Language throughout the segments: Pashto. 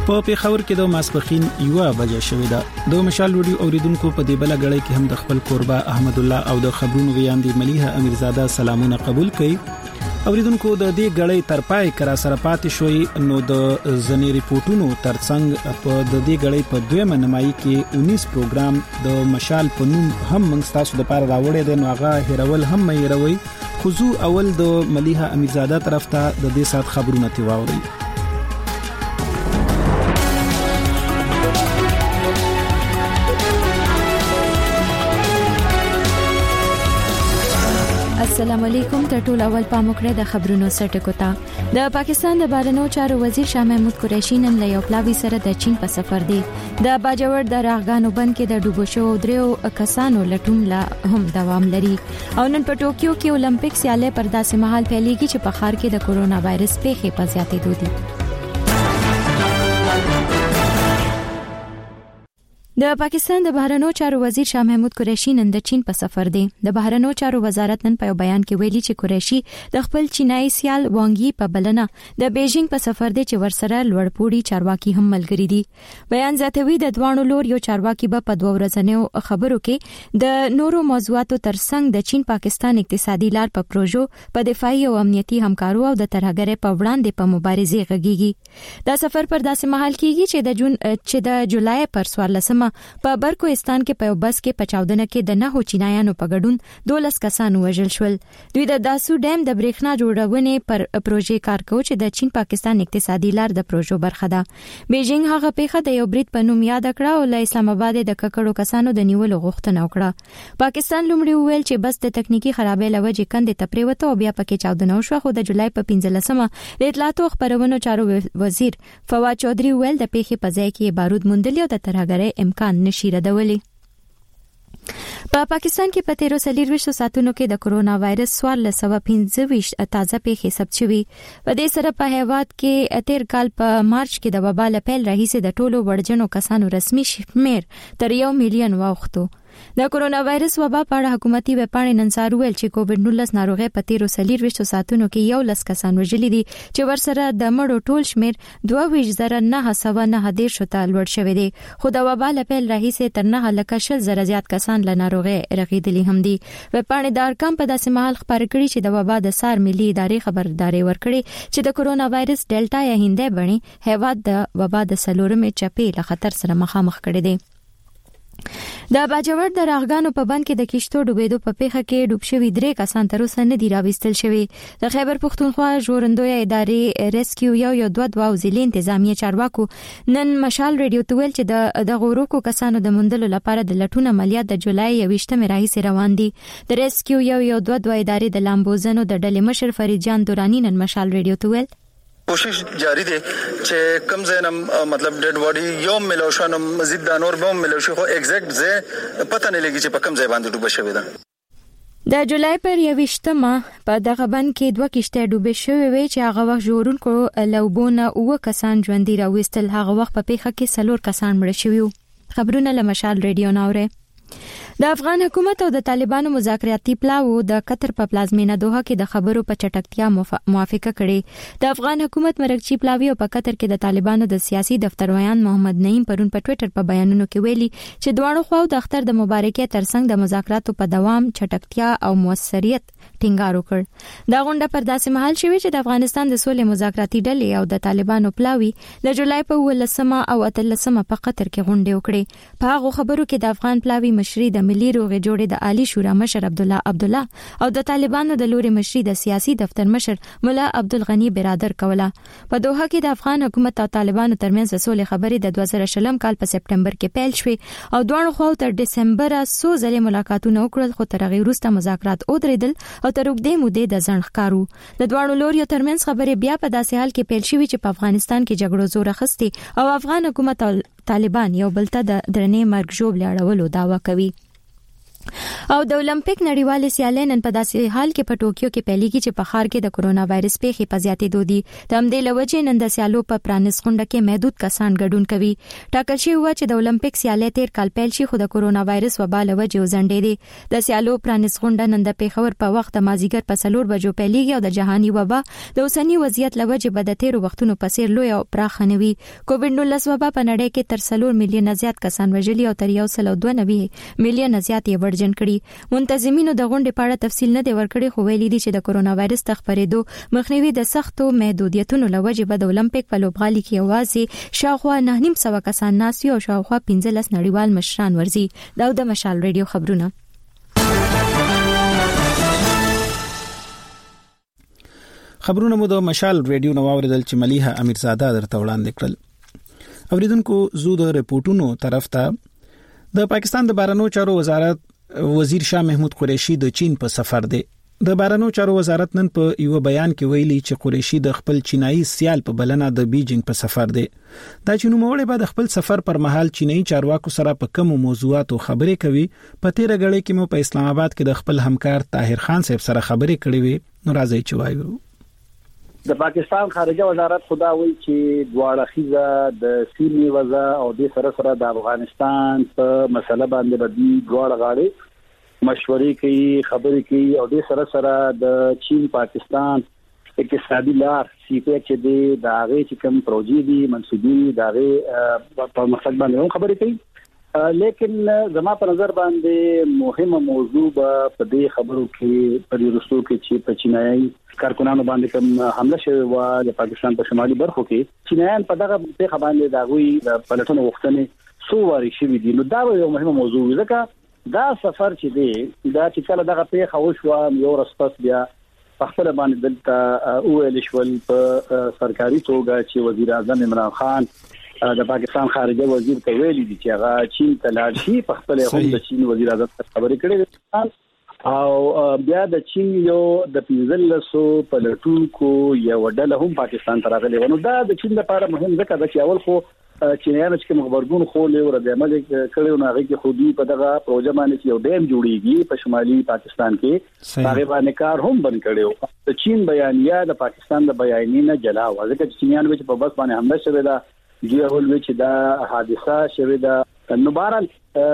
په پیښور کې د ماسپخین 1 بجې شوې ده. د مشال وډیو اوریدونکو په دې بل غړي کې هم د خپل قربا احمد الله او د خبرونو ویاندې ملیحه امیرزاده سلامونه قبول کړي. اوریدونکو د دې غړي تر پای کرا سره پاتې شوي نو د ځنې ریپورتونو ترڅنګ په د دې غړي په دویمه نمایي کې 19 پروګرام د مشال په نوم هم موږ تاسو لپاره راوړی دی. نو هغه هیرول هم مې هیروي. خو اول د ملیحه امیرزاده طرف ته د دې سات خبرونه تیواوري. السلام علیکم. تر ټولو اول پاموکړه د خبرونو سرټکو ته. د پاکستان د بهرنیو چارو وزیر شاه محمود قریشي نن له یو پلاوی سره د چین په سفر دی. د باجوړ د راغانو بند کې د ډوبو شو دریو کسانو لټون لا هم دوام لري او نن په ټوکیو کې اولمپیک سیالۍ پر داسې مهال پیلېږي چې په ښار کې د کورونا وایرس پیښې په زیاتېدو دي. د پاکستان د بهرنیو چارو وزیر شاه محمود قریشي نن د چین په سفر دی. د بهرنیو چارو وزارت نن په یو بیان کې ویلي چې قریشي د خپل چینایي سیال وانګي په بلنه د بیجینګ په سفر دی چې ورسره لوړپوړي چارواکي هم ملګري دي. بیان زیاتوي د دوانو لور یو چارواکي په 2 ورځنیو خبرو کې د نورو موضوعاتو ترڅنګ د چین پاکستان اقتصادي لار په پروژو په دفاعي او امنیتي همکارو او د ترهګرۍ په وړاندې په مبارزې غږیږي. دا سفر پر داسې مهال کېږي چې د جولای پر 14 په برکوستان کې په بس کې په چاودنه کې د 9 چینایانو په ګډون 12 کسان وژل شول. دوی د داسو ډیم د برېښنا جوړونې پر پروژې کار کوي چې د چین پاکستان اقتصادي لار د پروژو برخه ده. بیجینګ هغه پیښه د یو برید په نوم یاد کړه او له اسلام آباد د ککړو کسانو د نیولو غوښتنه وکړه. پاکستان لومړی ویل چې بس د تکنیکی خرابې لوجې کندې ته پریوته او بیا پکې چاودنه وشوه. خو د جولای په 15مه د اطلاعات او خبرونو چارو وزیر فواد چودھری ویل د پیښې په ځای کې بارود موندل او د ترهګرۍ امکان نشي ردولی. په پاکستان کې په 13 ساعتونو کې د کورونا وایرس 1425 تازه پیښې ثبت شوې. په دې سره په هیواد کې تیر کال په مارچ کې د وبا له پیل راهیسې د ټولو وړجنو کسانو رسمي شمیر تر 1 میلیون واوښتو. د کورونا وایرس وبا په اړه حکومتي وپاڼې نن سهار ویل چې کووډ-19 ناروغي په 13 ساعتونو کې 11 کسان وژلي دي چې ورسره د مړو ټول شمیر 22,919 ته لوړ شوی دی. خو د وبا له پیل راهیسې تر 9,000 زیات کسان له ناروغي رغیدلي هم دي. وپاڼې د ارقام په داسې مهال خبر کړي چې د وبا د سار ملي ادارې خبرداري ورکړي چې د کورونا وایرس ډیلټا یا هندۍ بڼې هیواد د وبا د 4مې چپې له خطر سره مخامخ کړي دي. د باجوړ د راغانو په بند کې د کشتو ډوبېدو په پیښه کې ډوب شوي 3 کسان تر اوسه نه دي راوستل شوي. د خیبر پښتونخوا ژغورندوی ادارې ریسکیو یو دوه او ضلع انتظامیه چارواکو نن مشال ریډیو ته ویل چې د غوروکو کسانو د موندلو لپاره د لټون عملیات د جولای 28مې راهیسې روان دي. د ریسکیو یو دوه ادارې د لامبوزنو د ډلې مشر فرید جان دورانی نن مشال ریډیو ته ویل کوشش جاری دی چې کم زینم مطلب ډیډ باډي یو ملوشانو مزید د نور بم ملوشي خو ایگزیکټ زه پته نه لګی چې په کم ځای باندې ډوبه شوې ده. د جولای پر 28مه په دغه بند کې 2 کشته ډوبې شوې وي چې هغه وخت ژغورونکو لوبونه 9 کسان ژوندي راوستل. هغه وخت په پیښه کې 4 کسان مړه شوي. خبرونه له مشال ریډیو ناوره. د افغان حکومت او د طالبانو مذاکراتي پلاو د قطر په پلازمینه دوحه کې د خبرو په چټکتیا موافقه کړې. د افغان حکومت مرکزی پلاوی او په قطر کې د طالبانو د سیاسي دفترویان محمد نعیم پرون په ټوئیټر په بیانونو کې ویلي چې دواړو خواو د اختر د مبارکۍ ترڅنګ د مذاکراتو په دوام چټکتیا او موثریت ټینګار وکړ. دا غونډه پر داسې مهال شوې چې د افغانستان د سولې مذاکراتي ډلې او د طالبانو پلاوی د جولای په 18مه او 18مه په قطر کې غونډې وکړې. په هغه خبرو کې د افغان پلاوی مشري د ملي روغې جوړې د عالی شورا مشر عبدالله او د طالبانو د لوري مشري د سیاسي دفتر مشر مولا عبدالغنی برادر کوله. په دوحه کې د افغان حکومت او طالبانو ترمنځ سولې خبرې د 2020 کال په سپټمبر کې پیل شوې او دواړو خواو تر دسمبر 100 ځلې ملاقاتونه وکړل. خو تر هغې وروسته مذاکرات ودرېدل او تر اوږدې مودې د ځنډ ښکارو. د دواړو لوریو ترمنځ خبرې بیا په داسې حال کې پیل شوې چې په افغانستان کې جګړو زور اخیستی او افغان حکومت او طالبان یو بل ته د درنې مرګ ژوبلې اړولو دعوا کوي. او د اولمپیک نړیوال سیالۍ نن په داسې حال کې په ټوکیو کې پیلېږي چې په ښار کې د کرونا وایرس پیښې په زیاتېدو دي. د همدې لوجې نن د سیالو په پرانیست غونډه کې محدود کسان ګډون کوي. ټاکل شوی و چې د اولمپیک سیالۍ تیر کال پیل شي، خو د کرونا وایرس وبا له وجې وځنډېدې. د سیالو پرانیست غونډه نن د پیښور په وخت د مازیګر په 4 بجو پیلېږي او د جهاني وبا د اوسنی وضعیت له وجې به د تیرو وختونو په څیر لوی او پراخه نه وي. کووډ-19 وبا په نړۍ کې تر 4 میلیونه زیات کسان وژلي او تر 192 میلیونه زیات یې ورجن کړي. منتظمینو د غونډې په اړه تفصیل نه دی ورکړی، خو ویلي دي چې د کرونا وایرس د خپرېدو مخنیوي د سختو محدودیتونو له وجې به د اولمپیک په لوبغالي کې یوازې شاوخوا 9.5 کسان ناست وي او شاوخوا 15 نړیوال مشران ورځي. دا د مشال ریډیو خبرونه. خبرونه مو د مشال ریډیو نو اوریدل چې مليحه امیرزاده درته وړاندې کړل. اوریدونکو زو د ریپورتونو طرف ته د پاکستان د بهرنیو چارو وزارت وزیر شاه محمود قریشي د چین په سفر دی. د بهرنیو چارو وزارت نن په یو بیان کې ویلي چې قریشي د خپل چینایي سیال په بلنه د بیجینګ په سفر دی. دا چې نو موړې بعد خپل سفر پر مهال چینایي چارواکو سره په کوم موضوعاتو خبرې کوي. په تیر غړې کې مو په اسلام آباد کې د خپل همکار طاهر خان صاحب سره خبرې کړې وي. نو راځي چې وایو د پاکستان خارجه وزارت خدا وی چې دواړه خيزه د سیمې وضع او د سره د افغانستان په مسله باندې بدی دواړه غاړي مشورې کوي، خبرې کوي او د سره د چین پاکستان اقتصادي لار سیپه چې د هغه چې کوم پروژې دي منسوبي دغه په مقصد باندې خبرې کوي. لیکن زما په نظر باندې مهمه موضوع په دې خبرو کې پر رسو کې چې په چینایي کارکونانو باندې کوم حمله شوی و د پاکستان په شمالي برخو کې چینایان په دغه په باندې دغوی د پلټنو وختنې سو واري شوی دي. نو دا یو مهمه موضوع ځکه دا سفر چې دی دا چې کله دغه په خوښ و یو رسپس بیا په خپل باندې دلته اویل شول په سرکاري توګه چې وزیر اعظم عمران خان د پاکستان خارجه وزیر ته ویلي دي چې هغه چین ته لاړ شي. په خپل هم د چین وزیر اعظم خبرې کړې او بیا د چین یو د 1500 پلټونکو یو ډله هم پاکستان ته راغلي. نو دا د چین لپاره مهم ځکه چې اول خو چینایانو چې مخبرګون خو له ور د عمل کړو نه هغه کې خودي په دغه پروژه باندې یو ډیم جوړیږي په شمالي پاکستان کې هغه باندې کار هم بند کړو. د چین بیانیه د پاکستان د بیانیې نه جلا و ځکه چې چینایانو په بس باندې حمله شوه دا جوړول و چې دا حادثه شوه دا نو بهرحال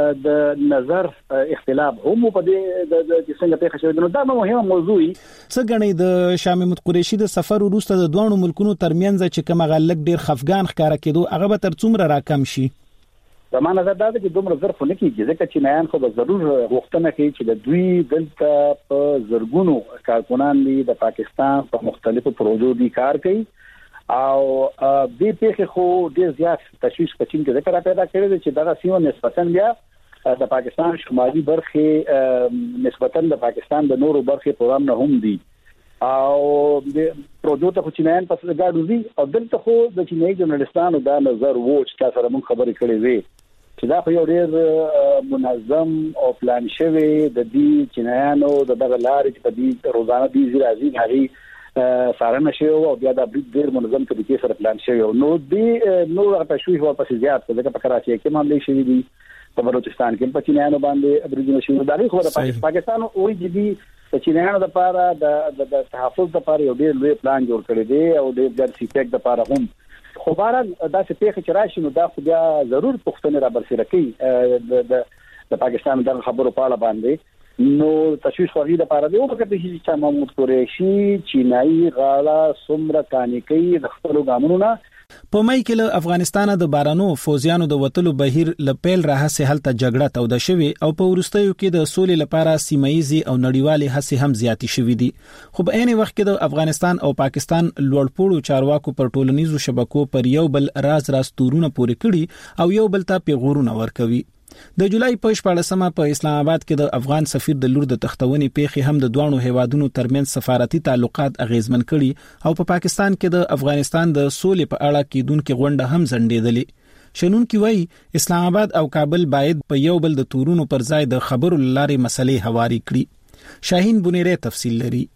د نظر اختلاف هم په دې د څنګه په خښوي. نو دا مهمه موضوع څه غني د شاه محمود قریشي د سفر وروسته د دوه ملکونو ترمنځ چې کوم غلک ډیر خفګان ښکارا کېدو هغه به تر څومره راکم شي؟ زما نظر دا چې دومره ظرف نه کیږي ځکه چې نایان خو به ضرور غوښتنه کوي چې د دوی دلته په زرګونو کارکونان دي د پاکستان په مختلفو پروژو دي کار کوي او دې پیښه خو ډیر زیات تشویش په چین کې ذکر پیدا کړی چې دغه سیمه نسبتاً بیا د پاکستان شمالي برخه نسبتاً د پاکستان د نورو برخه پروګرام نه هم دي او د پروژو ته چینایان پس غاډو دي او دلته خو د چینایي جرنالستانو دا نظر وو چې تاسو موږ خبرې کړې وي چې دا خو یو ډیر منظم او پلان شوی د دې چینایانو دغه لارې چې په دې روزانه دي راځي هغه سارنه شو او بیا د بریټ ډیر منظم طریقې سره پلان شوی نو دی نو تشویش او پس زیات ځکه په کراچي کې معاملې شوې دي په بلوچستان کې په چینایانو باندې برجونه شوی دا خو د پاکستان او جدي د چینایانو لپاره د تحفظ لپاره یو ډیر لوی پلان جوړ کړی دی او د ګرځي لپاره هم خو بهرحال دا څه پیښه چې راشي نو دا خو بیا ضرور پښتنه را برسېره کوي د پاکستان د خبرو په اړه باندې نو تشویش خوږی د پاره دی او په دې چې محمود قریشي چینایي غاړه سمره کانی کوي د خپل ګامونو نه په مې کې له افغانستان د بارانو فوزیانو د وټلو بهیر لپیل راهسه هلته جګړه توده شوه او په ورستیو کې د سولې لپاره سیمایي او نړیوالې هڅې هم زیاتې شوې دي خو په عین وخت کې د افغانستان او پاکستان لوړپوړو چارواکو پر ټولنیزو شبکو پر یو بل راز تورونه پورې کړي او یو بل ته پیغورونه ورکوي د جولای په 14مه په اسلام آباد کې د افغان سفیر د لور د تختونې پیښې هم د دوه هیوادونو ترمنځ سفارتي تعلقات اغیزمن کړي او په پاکستان کې د افغانستان د سولې په اړه کېدونکو غونډه هم ځنډېدلې شنون کی وای اسلام آباد او کابل باید په یو بل د تورونو پر ځای د خبرو لارې مسلې هواري کړي. شاهین بنيره تفصیل لري.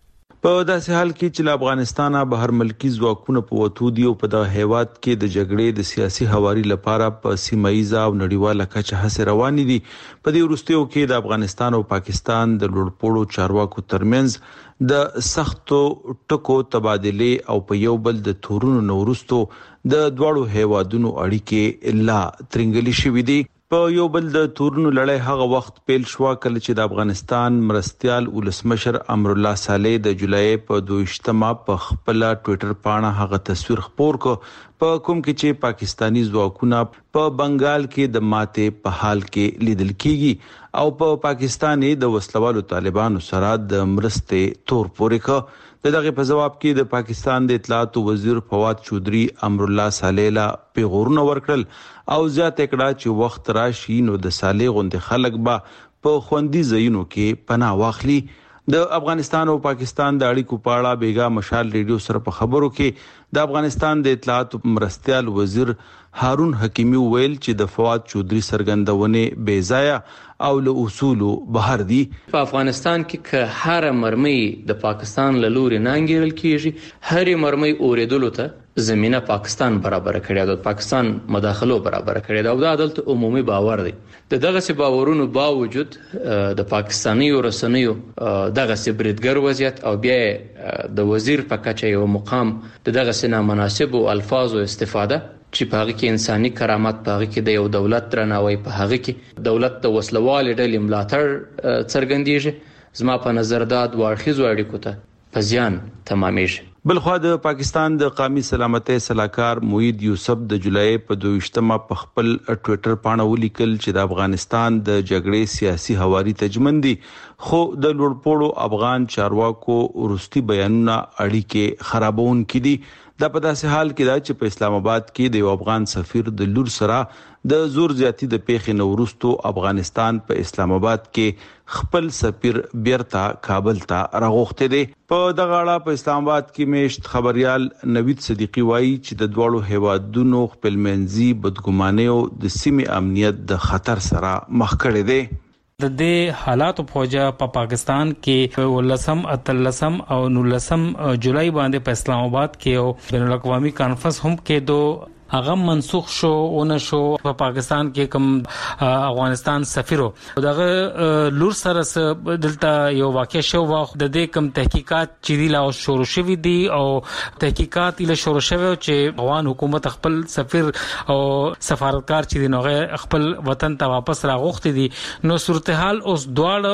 په داسې حال کې چې افغانستان بهر ملکی ځواکونه په وټو دی او په د هیواد کې د جګړې د سیاسي حواري لپاره په سیمایي او نړیواله کچه هڅې روانې دي. په دې وروستیو کې د افغانستان او پاکستان د لوړپوړو چارواکو ترمنځ د سختو ټکو تبادله او په یو بل د تورونو نورستو د دوړو هیوادونو اړیکې لا ترنګلي شوې دي. په یو بل د تورونو لړۍ هغه وخت پیل شو کله چې د افغانستان مرستيال ولسمشر امر الله صالح د جولای په 22مه په خپل ټوئیټر باندې هغه تصویر خپور کو په کوم کې چې پاکستانی ځواکونه په بنگال کې د ماته په حال کې لیدل کیږي او په پاکستاني د وسلوالو طالبانو سره د مرستې تور پورې کو. دغه په جواب کې د پاکستان د اطلاعات وزیر فواد چودري امر الله صالح لا پیغورونه ورکړل او زیات کړه چې وخت راشي نو د صالح غوند خلک به په خوندي ځایونو کې پناه واخلي. د افغانستان او پاکستان د اړیکو په اړه بیګا مشال ریډیو سره په خبرو کې د افغانستان د اطلاعات مرستيال وزیر هارون حکیمی ویل چې د فواد چودري سرګندونه بے ځای او له اصول بهر دي. په افغانستان کې که هر مرمۍ د پاکستان له لوري نانګیرل کیږي هر مرمۍ اوریدلو ته زمينه پاکستان برابر کړی د پاکستان مداخلو برابر کړی دا د عدالت عمومي باور دی. دغه څه باورونو باوجود د پاکستاني رسنیو دغه څه بریدګر وضعیت او بیا د وزیر په کچه یو مقام دغه څه نامناسب او الفاظ او استفاده چې په هغه کې انساني کرامت په هغه کې د یو دولت درناوی په هغه کې دولت د وسلوال ډلې ملاتړ څرګندېږي زما په نظر دا د واړخیزو اړیکو ته په زیان تمامېږي. بلخو د پاکستان د قومي سلامتۍ صلاحکار موحد یوسف د جولای په 22مه په خپل ټوئیټر باندې ولیکل چې د افغانستان د جګړې سیاسي حواري تجمن دي خو د لوړپوړو افغان چارواکو ورستي بیانونه اړیکې خرابون کړي. دا په داسې حال کې دا چې په اسلام آباد کې د افغان سفیر د لور سره د زور زیاتی د پیښې نورستو افغانستان په اسلام آباد کې خپل سفیر بیرته کابل ته راغوخته دي. په دغه اړه په اسلام آباد کې میشت خبريال نوید صدیقی وایي چې د دوړو هیوادونو خپلمنځي بدګماني او د سیمې امنیت د خطر سره مخ کړي دي. د دې حالات په وجه په پاکستان کې ولسم اتلسم او نولسم جولای باندې په اسلام آباد کې او بین الاقوامي کانفرنس هم کې دو هغه منسوخ شو او نشو. په پاکستان کې کوم افغانستان سفیرو دغه لور سره دلته یو واقع شو د دې کوم تحقیقات چې دی لا شروع شوی دي او تحقیقات له شروع شوی چې افغان حکومت خپل سفیر او سفارتکار چې دی نوغه خپل وطن ته واپس راغوښتي دي. نو صورتحال اوس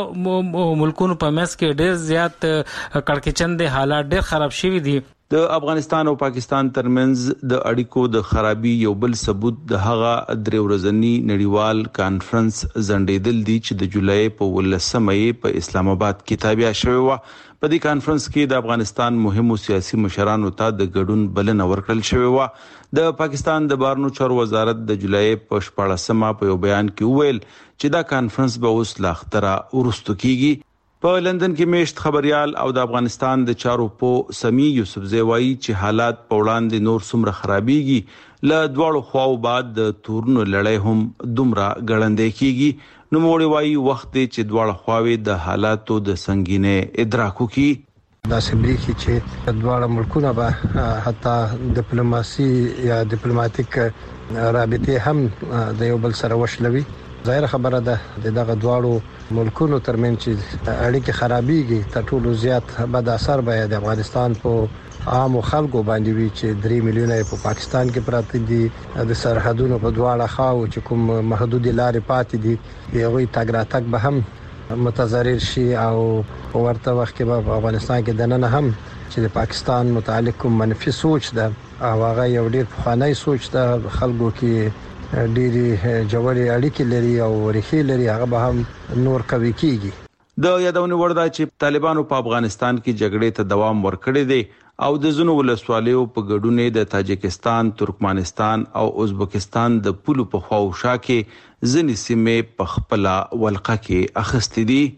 دواړه ملکونو په مس کې ډېر زیات کړکېچند حالات ډېر خراب شوی دي. د افغانستان او پاکستان ترمنځ د اړیکو د خرابي یو بل ثبوت د هغه درې ورځنی نړیوال کانفرنس زندیدل دي چې د جولای په 18مه په اسلام آباد کې تابع شوی و. په دې کانفرنس کې د افغانستان مهمو سیاسي مشرانو ته د ګډون بلنه ورکړل شوی و. د پاکستان د بهرنیو چارو وزارت د جولای په 14مه په یو بیان کې ویل چې دا کانفرنس به اوس لا اختره ورستو کیږي. په لندن کې میشت خبريال او د افغانستان د چارو په سمي یوسف زوی چې حالات په وړاندې نور څومره خرابيږي ل دوړو خواو بعد د تورونو لړۍ هم دومره ګړندې کیږي. نو موړي وایي وخت چې دوړو خواوي د حالاتو د سنگینه ادراک وکړي. دا سمبريکي چې دوړو ملکونه به حتی ډیپلوماسي یا ډیپلوماټیک رابطه هم د یو بل سره وشلوي. ظاهر خبره ده دغه دواړو ملکونو ترمن چې اړیکې خرابېږي تر ټولو زیات بد اثر به د افغانستان په عام خلکو باندې وي چې 3 میلیونه په پاکستان کې پراته دي. د سرحدونو په دواړه خواو چې کوم محدود لارې پاتې دي هغه تګ راتګ به هم متضرر شي او ورته وخت کې په افغانستان کې دننه هم چې د پاکستان متعلق کوم منفي سوچ ده او هغه یو ډیر پخوانی سوچ ده خلکو کې ډېری جوړې اړیکې لري او ریښې لري هغه به هم نور قوي کیږي. د یادونه وردا چې طالبانو په افغانستان کې جګړې ته دوام ورکړی دی او د زونو ولسوالیو په ګډونه د تاجکستان، ترکمنستان او ازبکستان د پولو په خواوشا کې ځینې سیمې په خپل ولقه کې اخستې دي.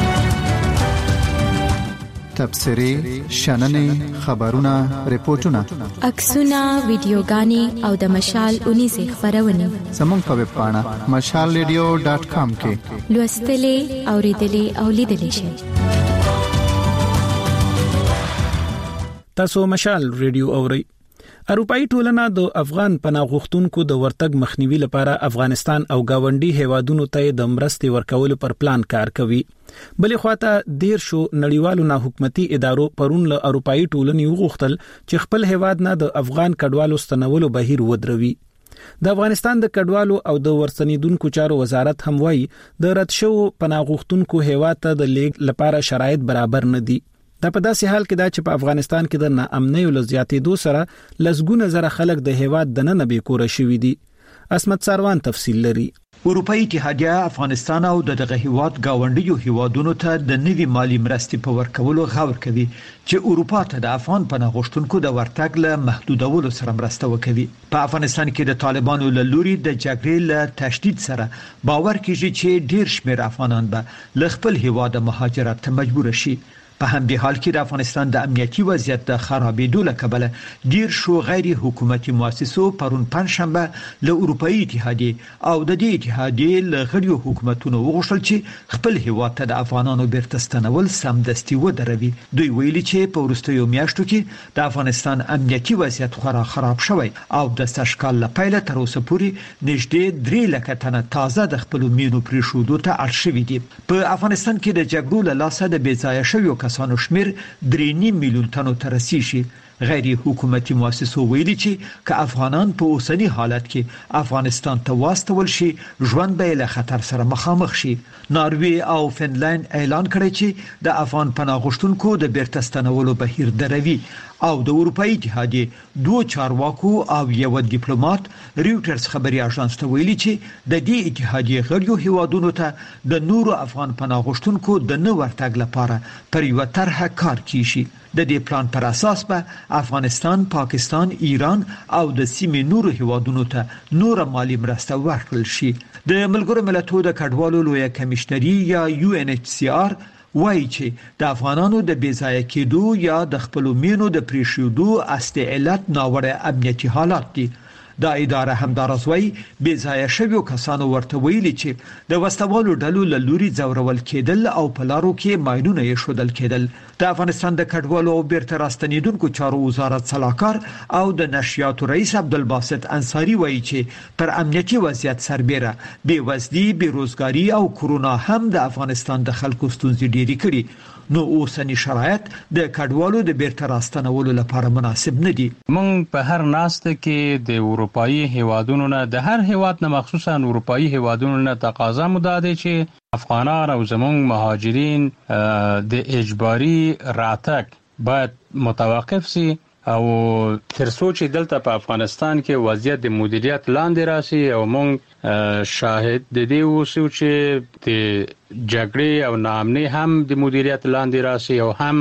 تبصرې، شننې، خبرونه، ریپورتونه، عکسونه، ویډیوګانې او د مشال 19 خبرونه زموږ په ویب پاڼه mashalradio.com کې لوستلې، اوریدلې او لیدلې شئ. تاسو مشال ریډیو اورئ. اروپאי ټولنه د افغان پناه غوښتونکو د ورتګ مخنیوي لپاره افغانستان او گاونډي هیوادونو ته د مرستې ورکولو پر پلان کار کوي. بلې خواته 13 نړیوالو ناحکومتي ادارو پرون له اروپאי ټولنې وغوښتل چې خپل هیواد نه د افغان کډوالو ستنولو بهیر ودروي. د افغانستان د کډوالو او د ورستنیدونکو چارو وزارت هم وایي د رد شوو پناه غوښتونکو هیواد ته د لیږد لپاره شرایط برابر نه دي. دا په داسې حال کې دا چې په افغانستان کې د ناامنۍ او زیاتېدو سره لسګونه زره خلک د هیواد دننه بېکوره شوي دي. اسمت ساروان تفصیل لري. اروپאי اتحادیه افغانستان او دغه هیواد گاونډیو هیوادونو ته د نوي مالی مرستې په ورکولو غور کوي چې اروپا ته د افغان پناه غوښتونکو د ورتګ له محدودولو سره مرسته وکړي. په افغانستان کې د طالبانو له لوري د جګړې له تشدید سره باور کیږي چې ډیر شمېر افغانان به له خپل هیواد مهاجرت ته مجبور شي. په همدې حال کې د افغانستان د امنیتي وضعیت د خرابېدو له کبله ډیر شو غیر حکومتي مؤسسو پرون پنځشنبه له اروپאי اتحادیه او د دې اتحادیه له غړیو حکومتونو وغوښتل چې خپل هیواد ته د افغانانو بیرته ستنول سمدستي ودروي. دوی ویلي چې په وروستیو میاشتو کې د افغانستان امنیتي وضعیت خورا خراب شوی او د سشکال له پیله تر اوسه پورې نږدې 3 لک تنه تازه د خپل مینو پریښودو ته اړ شوي دي. په افغانستان کې د جګړو له لاسه د بېځایه شویو کسانو شمیر 3.5 میلیون تنو ته رسیږي. غیر حکومتي مؤسسو ویلي چې که افغانان په اوسنی حالت کې افغانستان ته واستول شي ژوند به له خطر سره مخامخ شي. ناروی او فنلند اعلان کړی چې د افغان پناه غوښتونکو د بیرته ستنولو بهیر دروي او د اروپאי اتحادیه 2 چارواکو او یو ډیپلوماټ ریوټرز خبري اژانس ته ویلي چې د دې اتحادیه غړیو هیوادونو ته د نورو افغان پناه غوښتونکو د نو ورتګ لپاره پر یو طرحه کار کیږي. د دې پلان پر اساس به افغانستان، پاکستان، ایران او د سیمې نورو هیوادونو ته نور مالی مرسته ورکړل شي. د ملګرو ملتونو د کډوالو لویه کمشنري یا UNHCR وایي چې د افغانانو د بېځایه کېدو یا د خپل مینو د پریښودو اصلي علت ناوړه امنیتي حالات دي. دا اداره همدارس وایي بېځایه شویو کسانو ورته ویلي چې د وسوالو ډلو له لوري ځورول کېدل او په لارو کې ماینونه یې شودل کېدل. د افغانستان د کډوالو او بیرته راستنیدونکو چارو وزارت صلاحکار او د نشریاتو رئیس عبدالباسط انصاری وایي چې پر امنیتي وضعیت سربېره بېوزلي، بېروزګاري او کرونا هم د افغانستان د خلکو ستونزې ډېرې کړي. نو اوسنی شرایط د کډوالو د بیرته راستنولو لپاره مناسب نه دي. مونږ په هر ناسته کې د اروپאי هیوادونو نه د هر هیواد نه مخصوصا اروپאי هیوادونو نه تقاضا مداده چې افغانان او زمونږ مهاجرین د اجباري راتګ باید متوقف سي او تر څو چې دلته په افغانستان کې وضعیت د مدیریت لاندې راسي او مونږ شاهد د دې اوسو چې د جګړې او ناامنۍ هم د مدیریت لاندې راسي او هم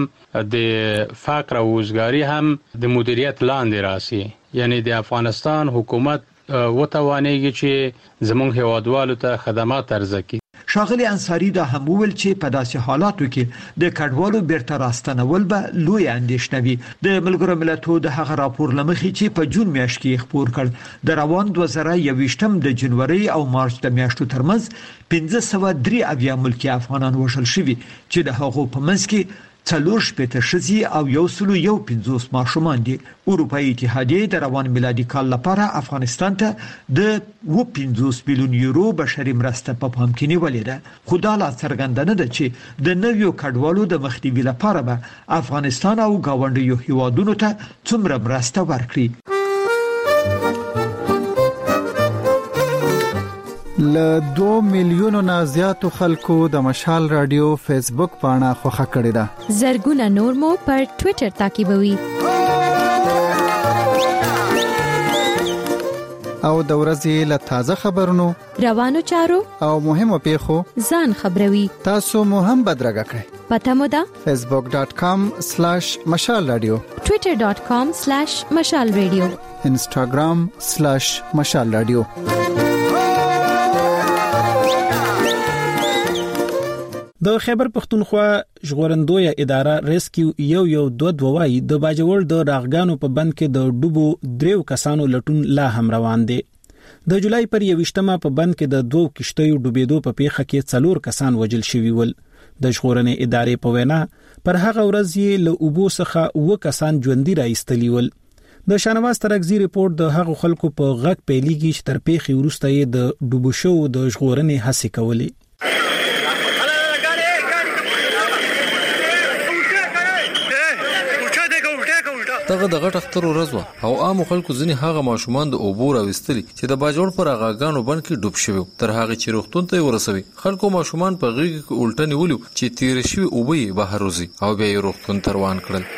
د فقر او وزګاری هم د مدیریت لاندې راسي. یعنی د افغانستان حکومت وتوانېږي چې زموږ هیوادوالو ته خدمات عرضه کړي. ښاغلي انصاری دا هم ویل چې په داسې حالاتو کې د کډوالو بیرته راستنول به لوی اندېښنه وي. د ملګرو ملتونو د هغه راپور لمخې چې په جون میاشت کې خپور کړ د روان 2021 د جنوري او مارچ د میاشتو ترمنځ 503 ملکی افغانان وژل شوي چې د هغو په منځ کې 4 ښځې او 150 ماشومان دي. اروپאי اتحادیه د روان میلادي کال لپاره افغانستان ته د 50 میلیون یورو بشري مرسته په پام کې نیولې ده. خو دا لا څرګنده نه ده چې د نویو کډوالو د مخنیوي لپاره به افغانستان او گاونډیو هیوادونو ته څومره مرسته ورکړي. ل 2 میلیونو نه زیاتو خلکو د مشال رادیو فیسبوک پاڼه خوښه کړې ده. زرګونه نور مو پر ټوئیټر تعقیبوي. او د ورځې له تازه خبرونو، روانو چارو او مهمو پیښو ځان خبروي. تاسو مو هم بدرګه کړئ. پته مو ده facebook.com/مشال رادیو، twitter.com/مشال رادیو، instagram/مشال رادیو. د خیبر پختونخوا ژغورندوی اداره ریسکیو 112 وایي د باجوړ د راغګانو په بند کې د ډوبو 3 کسانو لټون لا هم روان دي. د جولای پر 21مه په بند کې د 2 کشتیو ډوبېدو په پیښه کې 4 کسان وژل شوي ول. د ژغورنې ادارې په وینا پر هغه ورځ یې له اوبو څخه 2 کسان ژوندۍ راایستلي ول. د شانواز ترغزي ریپورت د هغو خلکو په غږ پیلېږي چې تر پیښې وروسته یې د ډوبو شو د ژغورنې هڅې کولې. دغه د غټ اختر ورځ او عام خلکو ځنی هغه ماشومان د اوبو راوستلي چې د باجوړ پر هغهګانو باندې کې ډوب شوی تر هغه چې روغتون ته ورسوي. خلکو ماشومان په غیږ کې الټه نیولو چې تیر شوی اوبه یې بهر وځي او بیا یې روغتون ته روان کړل.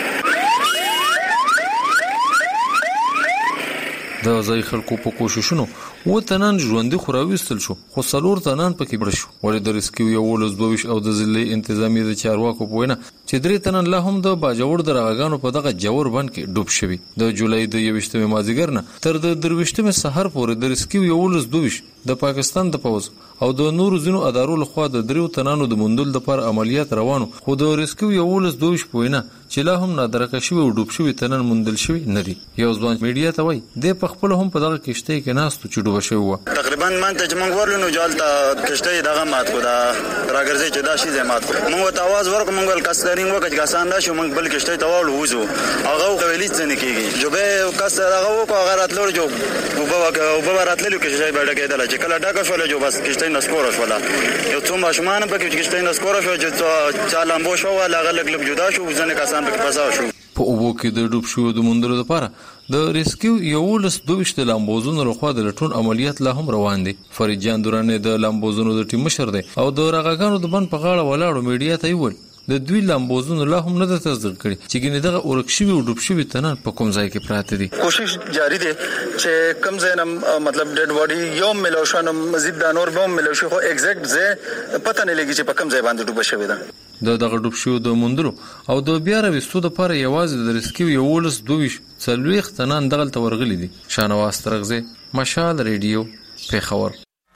د ځای خلکو په کوششونو و تنان ژوندۍ خوراويستل شو خو څلور تنان پکې مړ شو. ولې د ریسکیو یو ولزبوش او د ضلع انتظامی د چارواکو په وینا چې درې تنان لا هم د باجوړ د راغانو په دغه جوړ باندې کې ډوب شوی. د جولای د 28 مازیګر نه تر د 23 سحر پورې د ریسکیو یو ولزبوش د پاکستان د پوز او د نورو ځینو ادارو لخوا د دریو تنانو د مندل د پر عملیات روانو خو د ریسکیو یو ولزبوش په وینا چې لا هم نادرکه شوی او ډوب شوی تنن مندل شوی نه دی. یو ځوان میډیا ته وای د خپل هم په دغه کشته کې ناستو چې ډوب شوی و. تقریبا مانته چې موږ ورلونو جالته کشته دغه مات کو دا راګرځي چې دا شی زمات کو موږ ته आवाज ورکو موږ ول کسرین وکړ چې کسان دا شو موږ بل کشته ته وځو هغه ویلی څنګه کیږي جو به کسر هغه وکړه هغه راتلو جو وبو راتللو کشته بیډه کېدل چې کله ډاکه شول جو بس کشته نسکور شول یو څو ماشومان په کشته نسکور شو چې چالم بو شو ولا غلګ لګ جدا شو ځنه کسان په پسا شو. په اوبو کې د ډوب شو د مندلو لپاره د ریسکیو یو لس 22 لامبوزونو لخوا د لټون عملیات لا هم روان دي. فرید جان دورانه د لامبوزونو د ټیم مشر دی او د راغانو د بن په غاړه ولاړو میډیا ته ویل د دوی لامبوزونو لا هم نه د تصدیق کړي چې ګنې دغه اورکشوي او ډوب شوی تنان په کوم ځای کې پراته دي. کوشش جاری دي چې کم زینم مطلب ډیډ باډي یوم ملوشانم مزید د نور بم ملوشي خو ایگزیکټ زه پته نه لګی چې په کوم ځای باندې ډوب شوی ده. دغه ډوب شو د مندلو او د بیا راوستو د لپاره یوازې د ریسکیو یو ولس 22 تنان دغه تورغلي دي. شانواز ترغزي مشال ریډیو پیښور.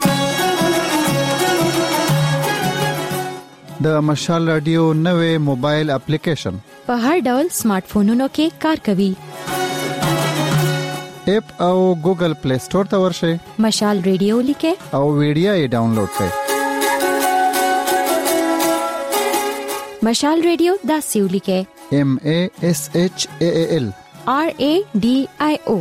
د مشال رادیو نوې موبایل اپلیکیشن په هر ډول سمارټ فونونو کې کار کوي. اپ او ګوګل پلی سٹور ته ورشئ مشال ریډیو لیکه او ویډیو یې ډاونلوډ کړئ. مشال ریډیو دا سیو لیکه MASHAAL RADIO.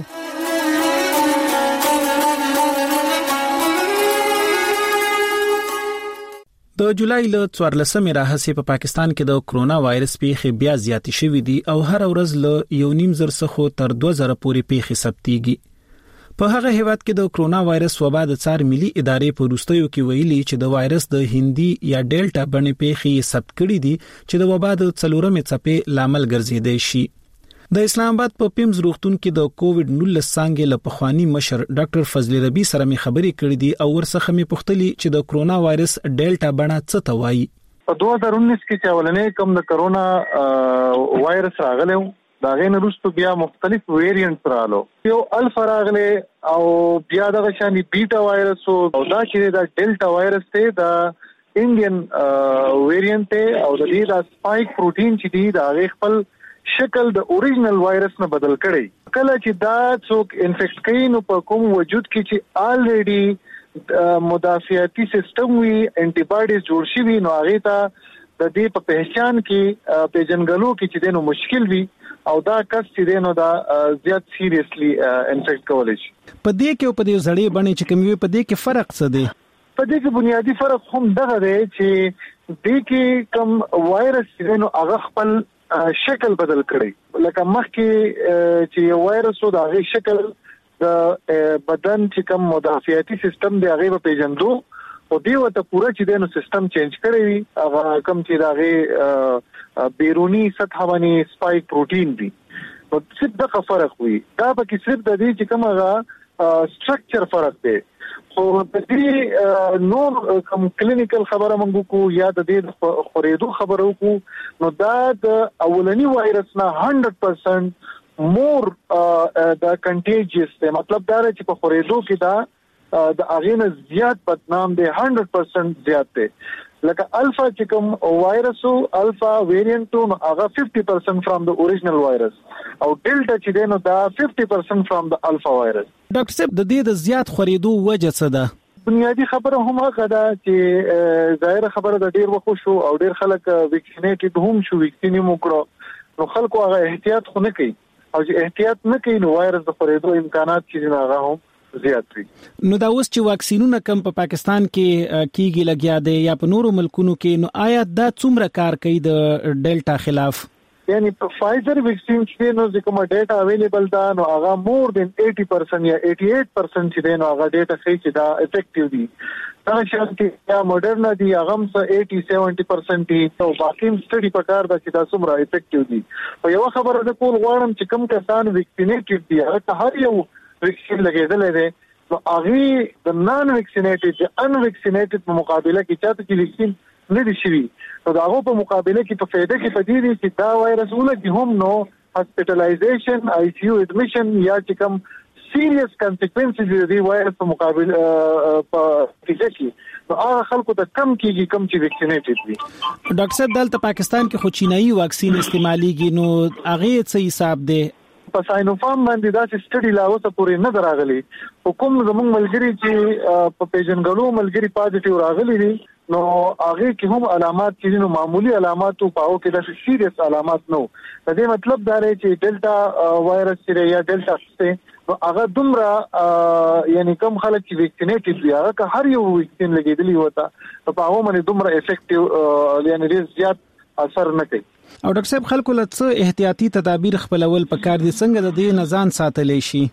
د جولای له 14مې راهیسې په پاکستان کې د کرونا وایرس پیښې بیا زیاتې شوې دي او هر ورځ له 1.5 څخه تر 2000 پورې پیښې ثبتېږي. په هغه هیواد کې د کرونا وایرس وبا د څار ملي ادارې په وروستیو کې ویلي چې د وایرس د هندي یا ډیلټا بڼې پیښې ثبت کړي دي چې د وبا د 4مې څپې لامل ګرځیدي شي. د اسلام آباد په پیمز روغتون کې د کووډ 19 څنګه له پخوانی مشر ډاکټر فضل ربی سره می خبرې کړې دي او ورڅخه می پوښتلي چې د کرونا وایرس ډیلټا بڼه څه ته وایي. په 2019 کې چې اولنې کوم د کرونا وایرس راغلی دا غین وروسته بیا مختلف ویریانټ رالو یو الفا راغلی او بیا د شانی بیټا وایرس او دا چې د ډیلټا وایرس ته د انډین ویریانټ او د دې د سپایک پروتین چې دی دا خپل شکل د اوریجنل وایرس نه بدل کړي. کله چې دا څوک انفیکټ کړي نو په کوم وجود کې چې الریډي مدافعتي سیستم وی انټي باډیز جوړ شي وي نو هغه ته د دې په پہچان کې پیژنګلو کې چې دنو مشکل وي او دا کس چې دنو دا زیات سیریسلی انفیکټ کولای شي. په دې کې په دې ځړې باندې چې کوم وي په دې کې فرق څه دی؟ په دې کې بنیادی فرق هم دغه دی چې دې کې کوم وایرس چې دنو هغه خپل شکل بدل کړي لکه مخکې چې وایرس او د هغه شکل د بدن چې کوم مدافعتي سیستم دی هغه په پیژندو او دی وته پوره چې دنو سیستم چینج کړی وي هغه کوم چې هغه بیرونی سطح باندې سپایک پروتین دی او څه د فرق وي دا به کې صرف د دې چې کوم هغه سټرکچر فرق دی خو د دې نور کوم کلینیکل خبره مونږ کو یا د دې خورېدو خبرو کو نو دا د اولنی وایرس نه 100% مور د کنټیجیس دی مطلب دا چې په خورېدو کې دا د اغینه زیات بدنام دی 100% زیات دی لکه الفا چې کوم وایرس او الفا ویریانټ نو هغه 50% فرام د اوریجنل وایرس او ډیلټا چې دی نو دا 50% فرام د الفا وایرس. ډاکټر صاحب د دې د زیات خورېدو وجه څه ده؟ بنیادی خبره هم هغه ده چې ظاهر خبره د ډیر وخت شو او ډیر خلک ویکسینیټډ هم شو، ویکسین هم وکړو، نو خلکو هغه احتیاط خو نه کوي، او چې احتیاط نه کوي نو وایرس د خورېدو امکانات چې هغه هم زیات وي. نو دا اوس چې واکسینونه کم په پاکستان کې کیږي لګیا دي یا په نورو ملکونو کې، نو آیا دا څومره کار کوي د ډیلټا خلاف؟ یعنی په فایزر ویکسین چې نو کوم ډیټا اویلیبل ده نو هغه مور دین 80% یا 88% چې نو هغه ډیټا ښیي چې دا افیکټیو دي. دا چې یا موډرنا دي هغه هم 80-70% دي، او باقي سټډي په کار ده چې دا څومره افیکټیو دي. په یو خبره ده کول غواړم چې کوم کسان ویکسینیټډ دي هغه هر یو ویکسین لګیدل دي، نو هغه د نان ویکسینیټډ ان ویکسینیټډ په مقابله کې چاته چې ویکسین نه دي شوی، نو دا هغه په مقابله کې په فائدې کې پدې دي چې دا وایرس ولګي هم نو هاسپټلایزیشن آی سی یو اډمیشن یا چې کوم سیریس کانسیکوینسز دي وایرس په مقابله په کې نو هغه خلکو ته کم کیږي کم چې ویکسینیټډ دي. ډاکټر صاحب دلته پاکستان کې خو چینایي واکسین استعماليږي، نو هغه څه حساب دی؟ په ساينوفارم باندې دا سټډي لا اوسه پورې نه دراغلي، حکومت زموږ ملګری چې په پیژنګلو ملګری پازیټیو راغلي دي، نو هغه کې هم علامات چې نو معمولی علامات او پاو کې د سیریس علامات نو. د دې مطلب دا دی چې ډیلټا وایرس چې یا ډیلټا څه هغه دومره یعنی کم خلک چې ویکسینیټډ دي هغه هر یو ویکسین لګیدلی وته په هغه باندې دومره افیکټیو یعنی ډیر زیات اثر نه کوي. او ډاکټر صاحب خلکو له څه احتیاطي تدابیر خپلول پکار دي، څنګه د دې نزان ساتلې شي؟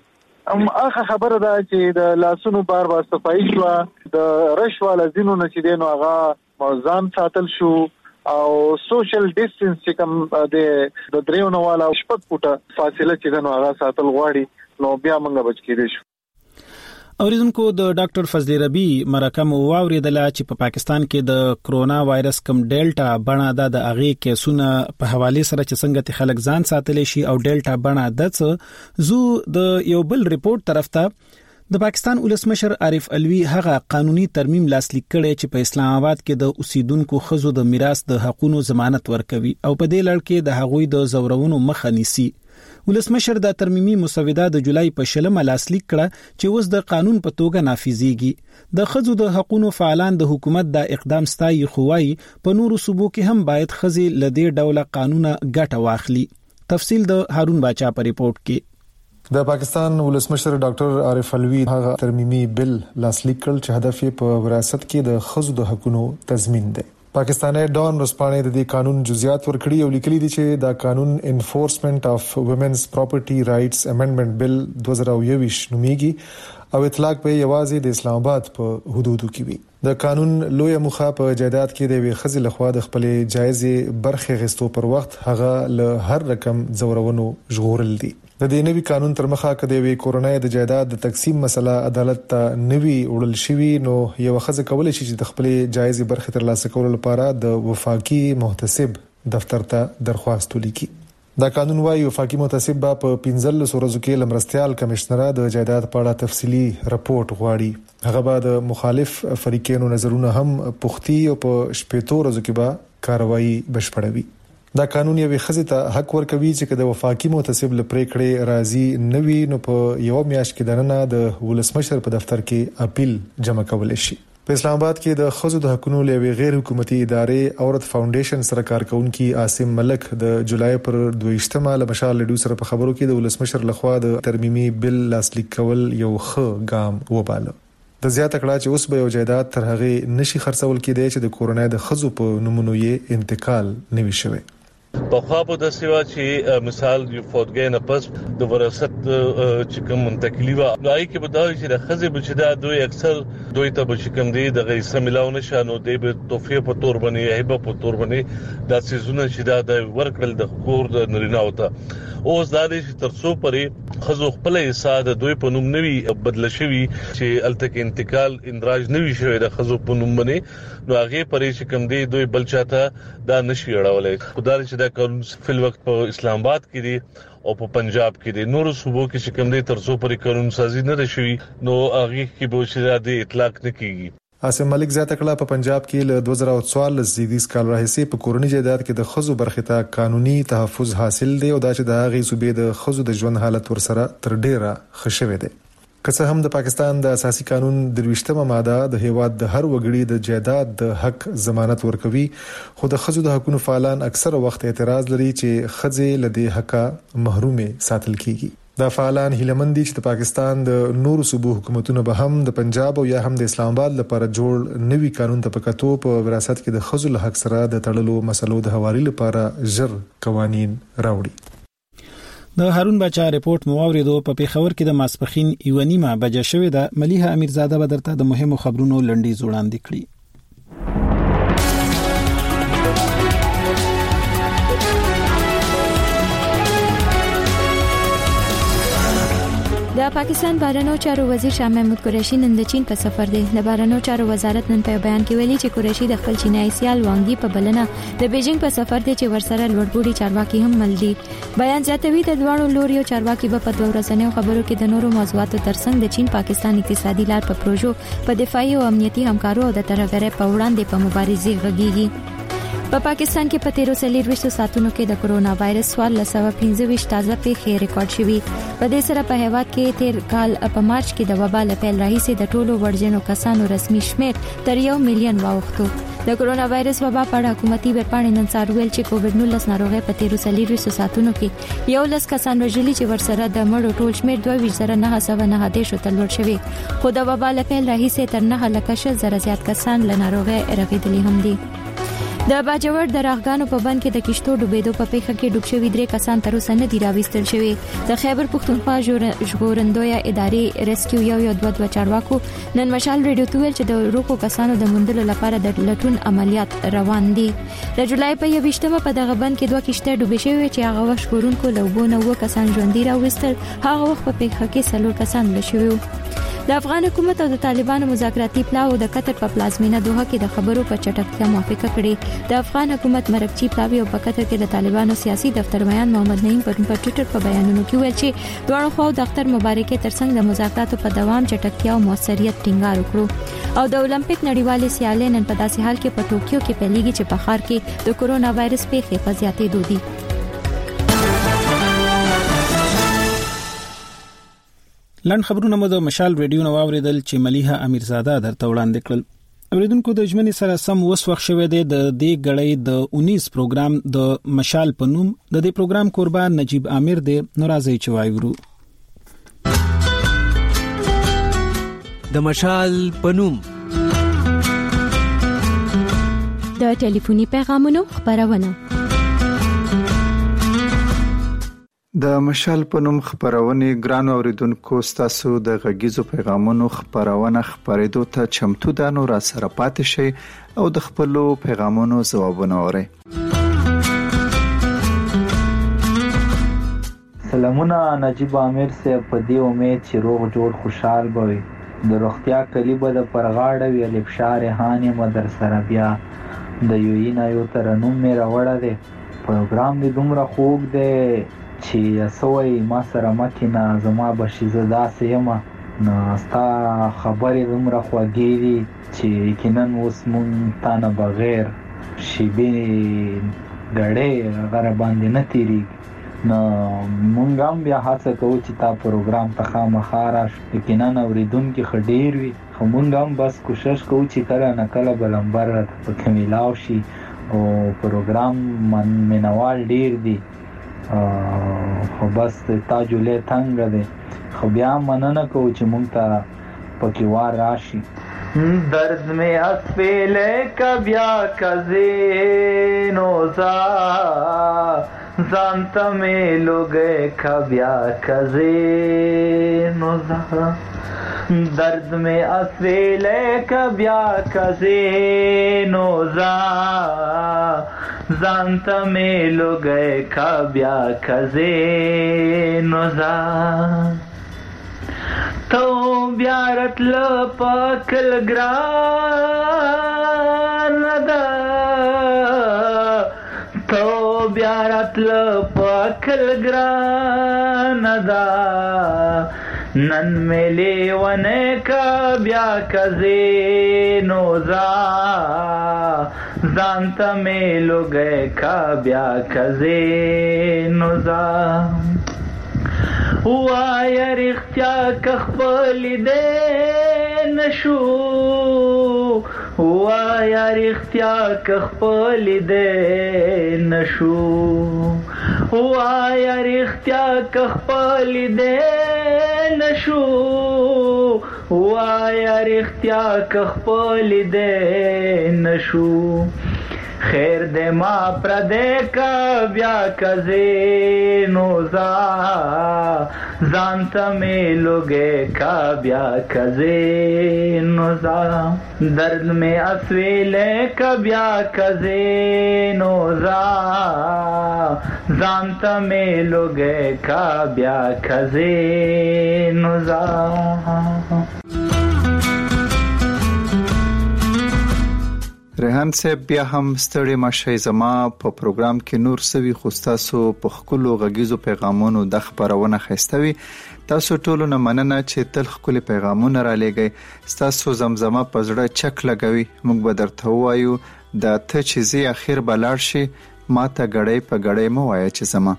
اخه خبره ده چې د لاسونو بار صفایي شو، د رشوه لزینو نه چې دینو هغه موزان ساتل شو، او سوشل ډیسټنس چې کوم د دریو والا شپږ فوټه فاصله چې دینو هغه ساتل غواړي، نو بیا موږ بچ کېدې شو. اوریدونکو د ډاکټر فضل ربی مرکم واوریدله چې په پاکستان کې د کرونا وایرس کم ډیلټا بڼه د اغه کیسونه په حواله سره چې څنګه ته خلک ځان ساتلی شي او ډیلټا بڼه د زو د یو بل ریپورت طرف ته د پاکستان ولسمشر عارف علوی هغه قانوني ترمیم لاسلیک کړي چې په اسلام آباد کې د اوسیدونکو خزو د میراث د حقوقو ضمانت ورکوي او په دې لړ کې د هغوی د زورونو مخه نیسي. ولسمشر د ترمیمي مسوده د جولای په 16 لاسلیک کړه چې اوس د قانون په توګه نافذيږي. د خزو د حقوقو فعالان د حکومت د اقدام ستایي خوای په نورو صوبو کې هم باید خزي لدی ډوله قانونه ګټه واخلي. تفصیل د هارون باچا په ریپورت کې. د پاکستان ولسمشر ډاکټر عارف علوی هغه ترمیمي بل لاسلیک کړ چې هدف یې په وراثت کې د خزو د حقوقو تضمین دی. پاکستاني ډان رسپانې د دې قانون جزئیات ورکړي او لیکلي دي چې دا قانون انفورسمنت اف وومنز پراپرټي رائټس امندمنت بل 2021 نوميږي او اطلاق په یوازې د اسلام آباد په حدودو کې وي. د قانون لوی مخه په جایداد کې د وی خزل خوا د خپل جایزه برخه غستو پر وخت هغه له هر رقم زورونو ژغورل دي. د دې نوي قانون تر مخه کده وی کورونای د جایداد د تقسیم مسله عدالت ته نوي وړل شوی، نو یو خزه کولای شي چې د خپل جایزه برخه تر لاسه کولو لپاره د وفاقي محتسب دفتر ته درخواست ولیکي. دا قانون وايي وفاقي محتسب په 15 ورځو کې لمرستيال کمشنر د جایداد په اړه تفصيلي رپورت غواړي. هغه به د مخالف فریقونو نظرونه هم پوښتي او په 15 ورځو کې به کاروایی بشپړوي. دا قانون یو خزه ته حق ورکوي چې د وفاقي محتسب لپاره راضي نوي نو په یو میاشت کې دنه د ولسمشر په دفتر کې اپیل جمع کول شي. په اسلام آباد کې د خزو د حقوقو لوي غیر حکومتي ادارې اورت فاونډیشن سره کارکونکي عاصم ملک د جولای پر 22 له مشال لډو سره په خبرو کې د ولسمشر لخوا د ترمیمي بل لاسلیک کول یو ښه ګام وباله. د زیاته کړه چې اوس به یو جایداد تر هغه نشي خرڅول کېدای چې د کورونا د خزو په نمونه یې انتقال نوي شوی. په خوا په د سیوا چې مثال یو فوتګین پس د وراثت چې کوم منتقلی و نوای کې بداوي چې د خزې بچدا دوی اکثر دوی ته بچ کوم دي د غیسه ملاو نشانو دی به توفیه په تور باندې هیبه په تور باندې د سيزونه چې د ورکل د کور د نرینا وته اوس د دې ترڅو پرې خزو خپل حساب دوی په نوم نوي بدل شوی چې الته انتقال اندراج نوي شوی د خزو په نوم باندې نو هغه پرې چې کوم دي دوی بل چاته دا نشي اړولای. خدای چې دا قانون فل وخت په اسلام آباد کې دي او په پنجاب کې دي، نور صوبو کې چې کوم دي ترڅو پرې قانون سازي نه شوی نو هغه کې به شراده اطلاق نه کیږي. عاصم ملک زیاته کړه په پنجاب کې له 2014 زیدیس کال راهیسې په کورونی جایداد کې د خزو برخه ته قانوني تحفظ حاصل دی او دا چې د هغه صوبې د خزو د ژوند حالت ورسره تر ډیره خښوي دي. که څه هم د پاکستان د اساسي قانون 23مه ماده د هیواد د هر وګړي د جایداد د حق ضمانت ورکوي، خو د ښځو د حقوقو فعالان اکثره وخت اعتراض لري چې ښځې له دې حقه محرومه ساتل کیږي. دا فعالان هیلمن دي چې د پاکستان د نورو صوبو حکومتونو به هم د پنجاب او یا هم د اسلام آباد لپاره جوړ نوي قانون ته پکاتو په وراثت کې د ښځو له حق سره د تړلو مسلو د حوالي لپاره ژر قوانين راوړي. د هارون بچا ریپورت مواوریدو په پیښور کې د ماسپخین 1:30 بجې شوې ده. ملیحه امیرزاده به درته د مهمو خبرونو لنډیز وړاندې کړي. د پاکستان بهرنیو چارو وزیر شاه محمود قریشي نن د چین په سفر دی. د بهرنیو چارو وزارت نن په بیان کې ویلي چې قریشي د خپل چینایي سیال وانګي په بلنه د بیجینګ په سفر دی چې ورسره لوړپوړي چارواکي هم مل دي. بیان زیاتوي د دوه لوريو چارواکي په دوه ورځنیو خبرو کې د نورو موضوعاتو ترڅنګ د چین پاکستان اقتصادي لار په پروژو په دفاعي او امنیتي همکارو او د ترهګرۍ په وړاندې په مبارزې غږیږي. په پاکستان کې په 13 ساعتونو کې د کرونا وایرس 1425 تازه پیښې ریکارډ شوې. په دې سره په هیواد کې تیر کال په مارچ کې د وبا له پیل راهیسې د ټولو ورجنو کسانو رسمي شمېر تر 1 میلیون واوښتو. د کرونا وایرس وبا په اړه حکومتي ویبپاڼې نن سهار ویل چې کووډ-19 ناروغي په 13 ساعتونو کې 11 کسان وژلي چې ورسره د مړو ټول شمېر 22,909 ته لوړ شوی. خو د وبا له پیل راهیسې تر 9,000 زیات کسان له ناروغي رغېدلي هم دي. د باجوړ د راغګانو په بند کې د کشتو ډوبېدو په پیښه کې ډوب شوي 3 کسان تر اوسه نه دي راوستل شوي. د خیبر پښتونخوا ژغورندوی ادارې ریسکیو یو 2 چارواکو نن مشال ریډیو ته ویل چې د روکو کسانو د موندلو لپاره د لټون عملیات روان دي. د جولای په 20مه په دغه بند کې 2 کشته ډوبې شوې چې هغه وخت ژغورونکو لوبونه 9 کسان ژوندي راوستل. هغه وخت په پیښه کې 4 کسان مړ شوي. د افغان حکومت او د طالبانو مذاکراتي پلاو د قطر په پلازمینه دوحه کې د خبرو په چټکتیا موافقه کړې. د افغان حکومت مرکزی پلاوی او په قطر کې د طالبانو سیاسي دفتر میان محمد نعیم په ټوئیټر په بیانونو کې ویل چې دواړو خواو د اختر مبارکي ترڅنګ د مذاکراتو په دوام چټکتیا او موثریت ټینګار وکړو. او د اولمپیک نړیوالې سیالۍ نن په داسې حال کې په ټوکیو کې پیلېږي چې په ښار کې د کرونا وایرس پیښې په زیاتېدو دي. لن خبرونه مو د مشال ریډیو نو اوریدل چې ملیحه امیرزاده درته وړاندې کړل. اوریدونکو د ژمنې سره سم وسوخ شوه د دې غړې د 19 پروګرام د مشال پنوم د دې پروګرام قربان نجیب عامر دی. ناراضي چوایورو د مشال پنوم د ټلیفوني پیغامونو خبرونه. د مشال پنوم خبرونه ګران اوریدونکو ستاسو د غږیزو پیغامونو خبرونه خبرېدو ته چمتو ده. نو را سره پاتې شي او د خپل پیغامونو ځوابونه اورئ. سلامونه نجیب عامر سے په دې امید چې روغ جوړ خوشحال بوي. د روغتیا کلیبه د پرغاړه وی لپشار هاني مدر سره بیا د یوینا یو ترنوم مې راوړه ده. پروګرام دې دومره خوږ دی چې سوي ما سره مکینه زما بشیزه داسې یم نو ستا خبرې دومره خوږې دي چې کینن اوس مونږ تا نه بغیر شیبې ګړې غره باندې نه تیریږي. نو مونږ هم بیا هڅه کوو چې تا پروګرام ته خامخا راشو. کینن اوریدونکي ښه ډېر وي خو مونږ هم بس کوشش کوو چې کله نه کله به نمبر پکې میلاو شي. او پروګرام مینوال ډېر دي خو بس تاجولې تنګ دی. خو بیا مننه کوو چې مونږ ته پکې وار راشي. درد میں اسفیلے کا بیا کزے نوزا زانتا میں لوگے کا بیا کزے نوزا درد میں اسفیلے کا بیا کزے نوزا زانتا میں لوگے کا بیا کزے نوزا تو بیارت لپاکل گران دا تو بیارت لپاکل گران دا نن میلے ونے کا بیا کزے نوزا زانتا میلو گئے کا بیا کزے نوزا وای رښتیا کخپل دې نشو وای رښتیا کخپل دې نشو وای رښتیا کخپل دې نشو وای رښتیا کخپل دې نشو خیر دې ما پر دې کا بیا کزې نو ځان ته مې لوګې کا بیا کزې نو درد مې اسویلې کا بیا کزې نو ځان ته مې لوګې کا بیا کزې نو ریحان صاحب بیا هم ستړي مشه زما په پروګرام کې نور سوي خوستاسو په خپلو غږیزو پیغامونو د خبرونه خستوي تاسو ټول نه مننه چې تل خپل پیغامونه را لېږئ تاسو زمزمه په زړه چک لګوي موږ به درته وایو د ته چې زی اخر بلاړ شي ماته غړې په غړې مو وایي چې زما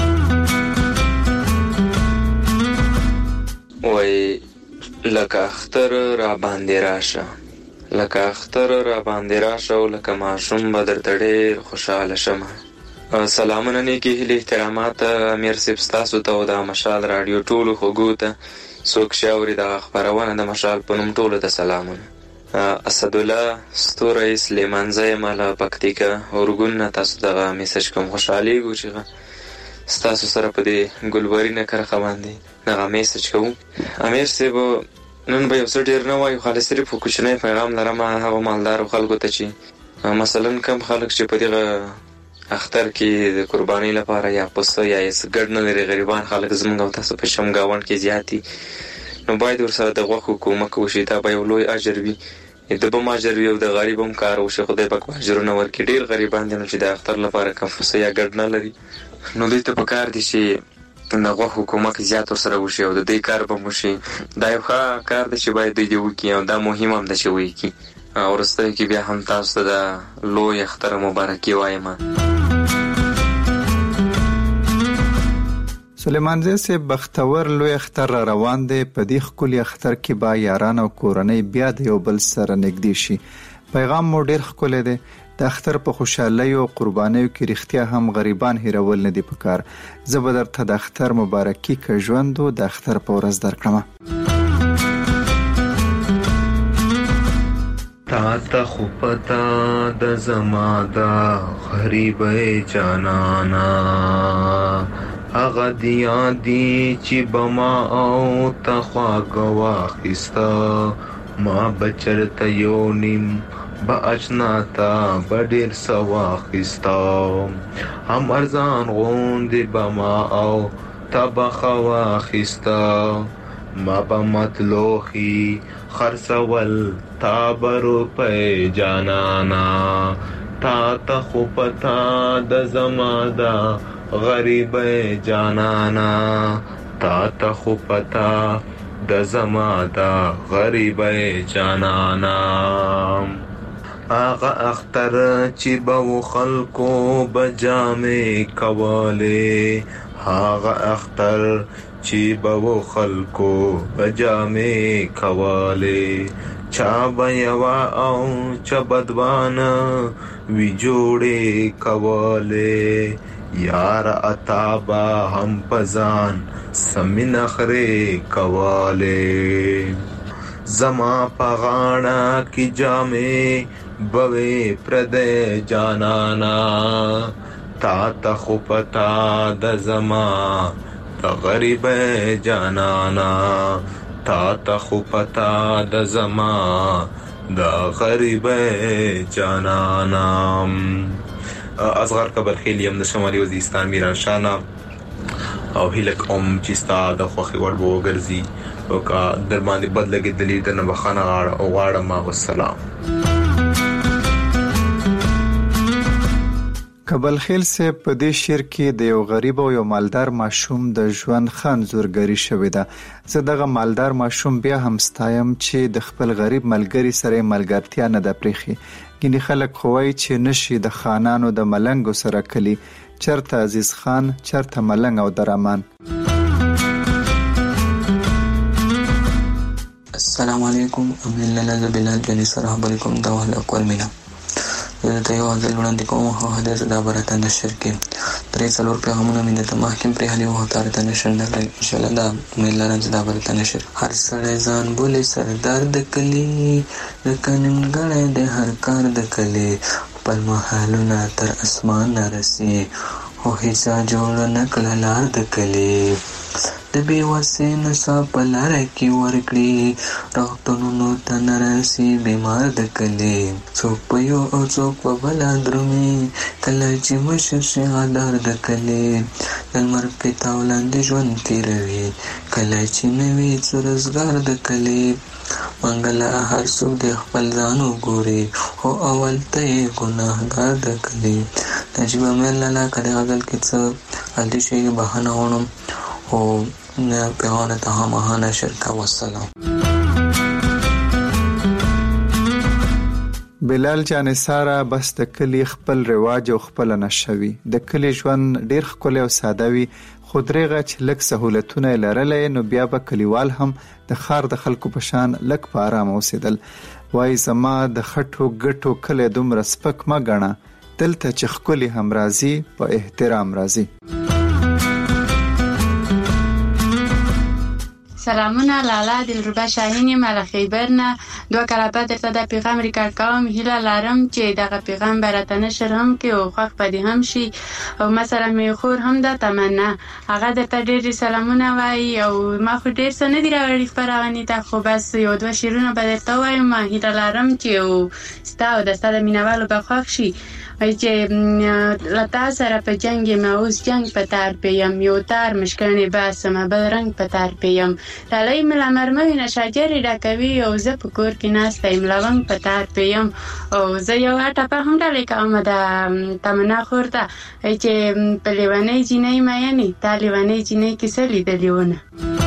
وای لکه اختر را باندې راشه لکه اختر را باندې راشه او لکه ماشوم به درته ډېر خوشحاله شمه سلامونه نیکې هیلې احترامات امیر صاحب ستاسو ته او د مشال راډیو ټولو خوږو ته څوک چې اوري دغه خپرونه د مشال په نوم ټولو ته سلامونه اسدالله ستوری سلیمانزه یم له پکتیکا اورګون نه تاسو دغه میسج کوم خوشحالېږو چې ستاسو سره په دې ګلورینه کرښه باندې دغه میسج کوم امیر صاحب نن به یو څه ډېر نه وایو خالص صرف کوچنی پیغام لرم هغه مالدارو خلکو ته چې مثلا کم خلک چې په دغه اختر کې د قربانۍ لپاره یا پسه یا هیڅ ګډ نه لري غریبان خلک زموږ او تاسو په شمګاوند کې زیات دي نو باید ورسره د غوښو کومک وشي دا به یو لوی اجر وي د به هم اجر وي او د غریب هم کار وشي خدای پاک اجرونه ورکړي ډېر غریبان دي نو چې د اختر لپاره کم پسه یا ګډ نه لري نو دوی ته پکار دي چې د غوښو کومک زیات ورسره وشي او د دې کار به وشي دا یو ښه کار دی چې باید دوی وکړي او دا مهم هم ده چې وکړي وروسته کې بیا هم تاسو ته د لوی اختر مبارکي وایم سلیمانزه سه بختور لوی اختر را روان دی په دې ښکلي اختر کې با یاران او کورنۍ بیا د یو بل سره نږدې شي پیغام مو ډېر ښکلی دی د اختر په خوشحالۍ او قربانیو کې رښتیا هم غریبان هیرول نه دي پکار زه به درته د اختر مبارکي که ژوند او د اختر په ورځ درکړم تا ته خو پتا د زما دا غریبې جانانا هغه دیا دی چې بما او تا خواږه واخیسته ما بچرته یو نیم با اجناتا بډیر سواخستا هم ارزان غوندې بما او تبخوا خستا ما با مطلوخي خرڅول تابرو په جانانا تا ته خو پتا د زمادا غریب جانانا تا ته خو پتا د زمادا غریب جانانا آغا اختر چې به خلکو بجامې کوله آغا اختر چې به خلکو بجامې کوله چا به یوا او چا بدوانه وی جوړې کوله یار اتابا هم پزان سمین اخره کوله زما پغانا کی جامې بوي پردې جانانا تا ته خو پتا د زما د غریب جانانا تا ته خو پتا د زما د غریب جانانا اصغر کبرخیل یم د شمالي وزیرستان میرانشاه او هیلک چې ستا د خوښې وړ به وګرځي او که در باندې بد لګېدلي درنه بخښنه غواړم والسلام کبلخیل صاحب په دې شعر کې د یو غریب او یو مالدار ماشوم د ژوند خنزورګری شوې ده زه دغه مالدار ماشوم بیا هم ستایم چې د خپل غریب ملګری سره ملګرتیا نه ده پرېښې ګینې خلک خو وایي چې نشي د خانانو د ملنګو سره کلی چرته عزیز خان چرته ملنګ او درمان السلام علیکم امین الله بلال جنی سره علیکم دا ول اقوال مینا ته یو ځل وړاندې کوم هو حدیث دا برته نشر کې درې څلور پیغامونه مینه ته محکم پر حلی وو تر ته نشر نه لري ان شاء الله دا مې لرنځ دا برته نشر هر سړی ځان بولې سردار د کلی د کننګړې د هر کار د کلی پر محلونه تر اسمان رسي او هیڅ جوړ نه کړل لار د کلی د بیوسې نسا په لاره کې ورکړي روغتونونو ته نه رسي بیمار د کلی څوک په یو او څوک په بله درومي کله چې مشر شي غدار د کلی د لمر پیتاو لاندې ژوند تېروي کله چې نه وي څه روزګار د کلی منګله هر څوک د خپل ځان وګوري خو اول ته یې ګناهګار د کلی نجیب امیر لالا که د غزل کې څه غلطي شي بهانه غواړم او پیغام ته هماهانه شرکه والسلام. بلال جان سارا بس د کلی خپل رواج او خپل نشوي د کلی ژوند ډیر ښکلی او ساده وي خو درېغه چې لږ سهولتونه لرلې نو بیا به کلیوال هم د ښار د خلکو په شان لږ په ارام اوسېدل وای زما د خټو ګټو کلی دومره سپک مه ګڼه دلته چې ښکلي هم راځي په احترام راځي. سلامونه لالا دلربا شاهین یم له خیبر نه 2 کاله بعد درته د پیغام ریکارډ کوم هیله لرم چې دغه پیغام برته نشر هم کې او خوښ پدې هم شي او مثلا مې خور هم د تمنا هغه درته ډېر سلامونه وایي او ما خو ډېر څه نه دی راوړي خبرونه ته خو بس یو دوه شیرونه به درته وایم هیله لرم چې ستا او د ستاسو مینوالو به خوښ شي چې لتا سره په جنگ ما اوس جنگ په تار پیم یو تار مشکانه باسم بل رنگ په تار پیم لای ملا مرمه نشاجر ډکوي او زه په کور کې ناسته ملوان په تار پیم او زه یو اټه په هم ډلې کوم د تمنا خورته چې په لیوانې جنې مې نه تا لیوانې جنې کې څه لیدلونه.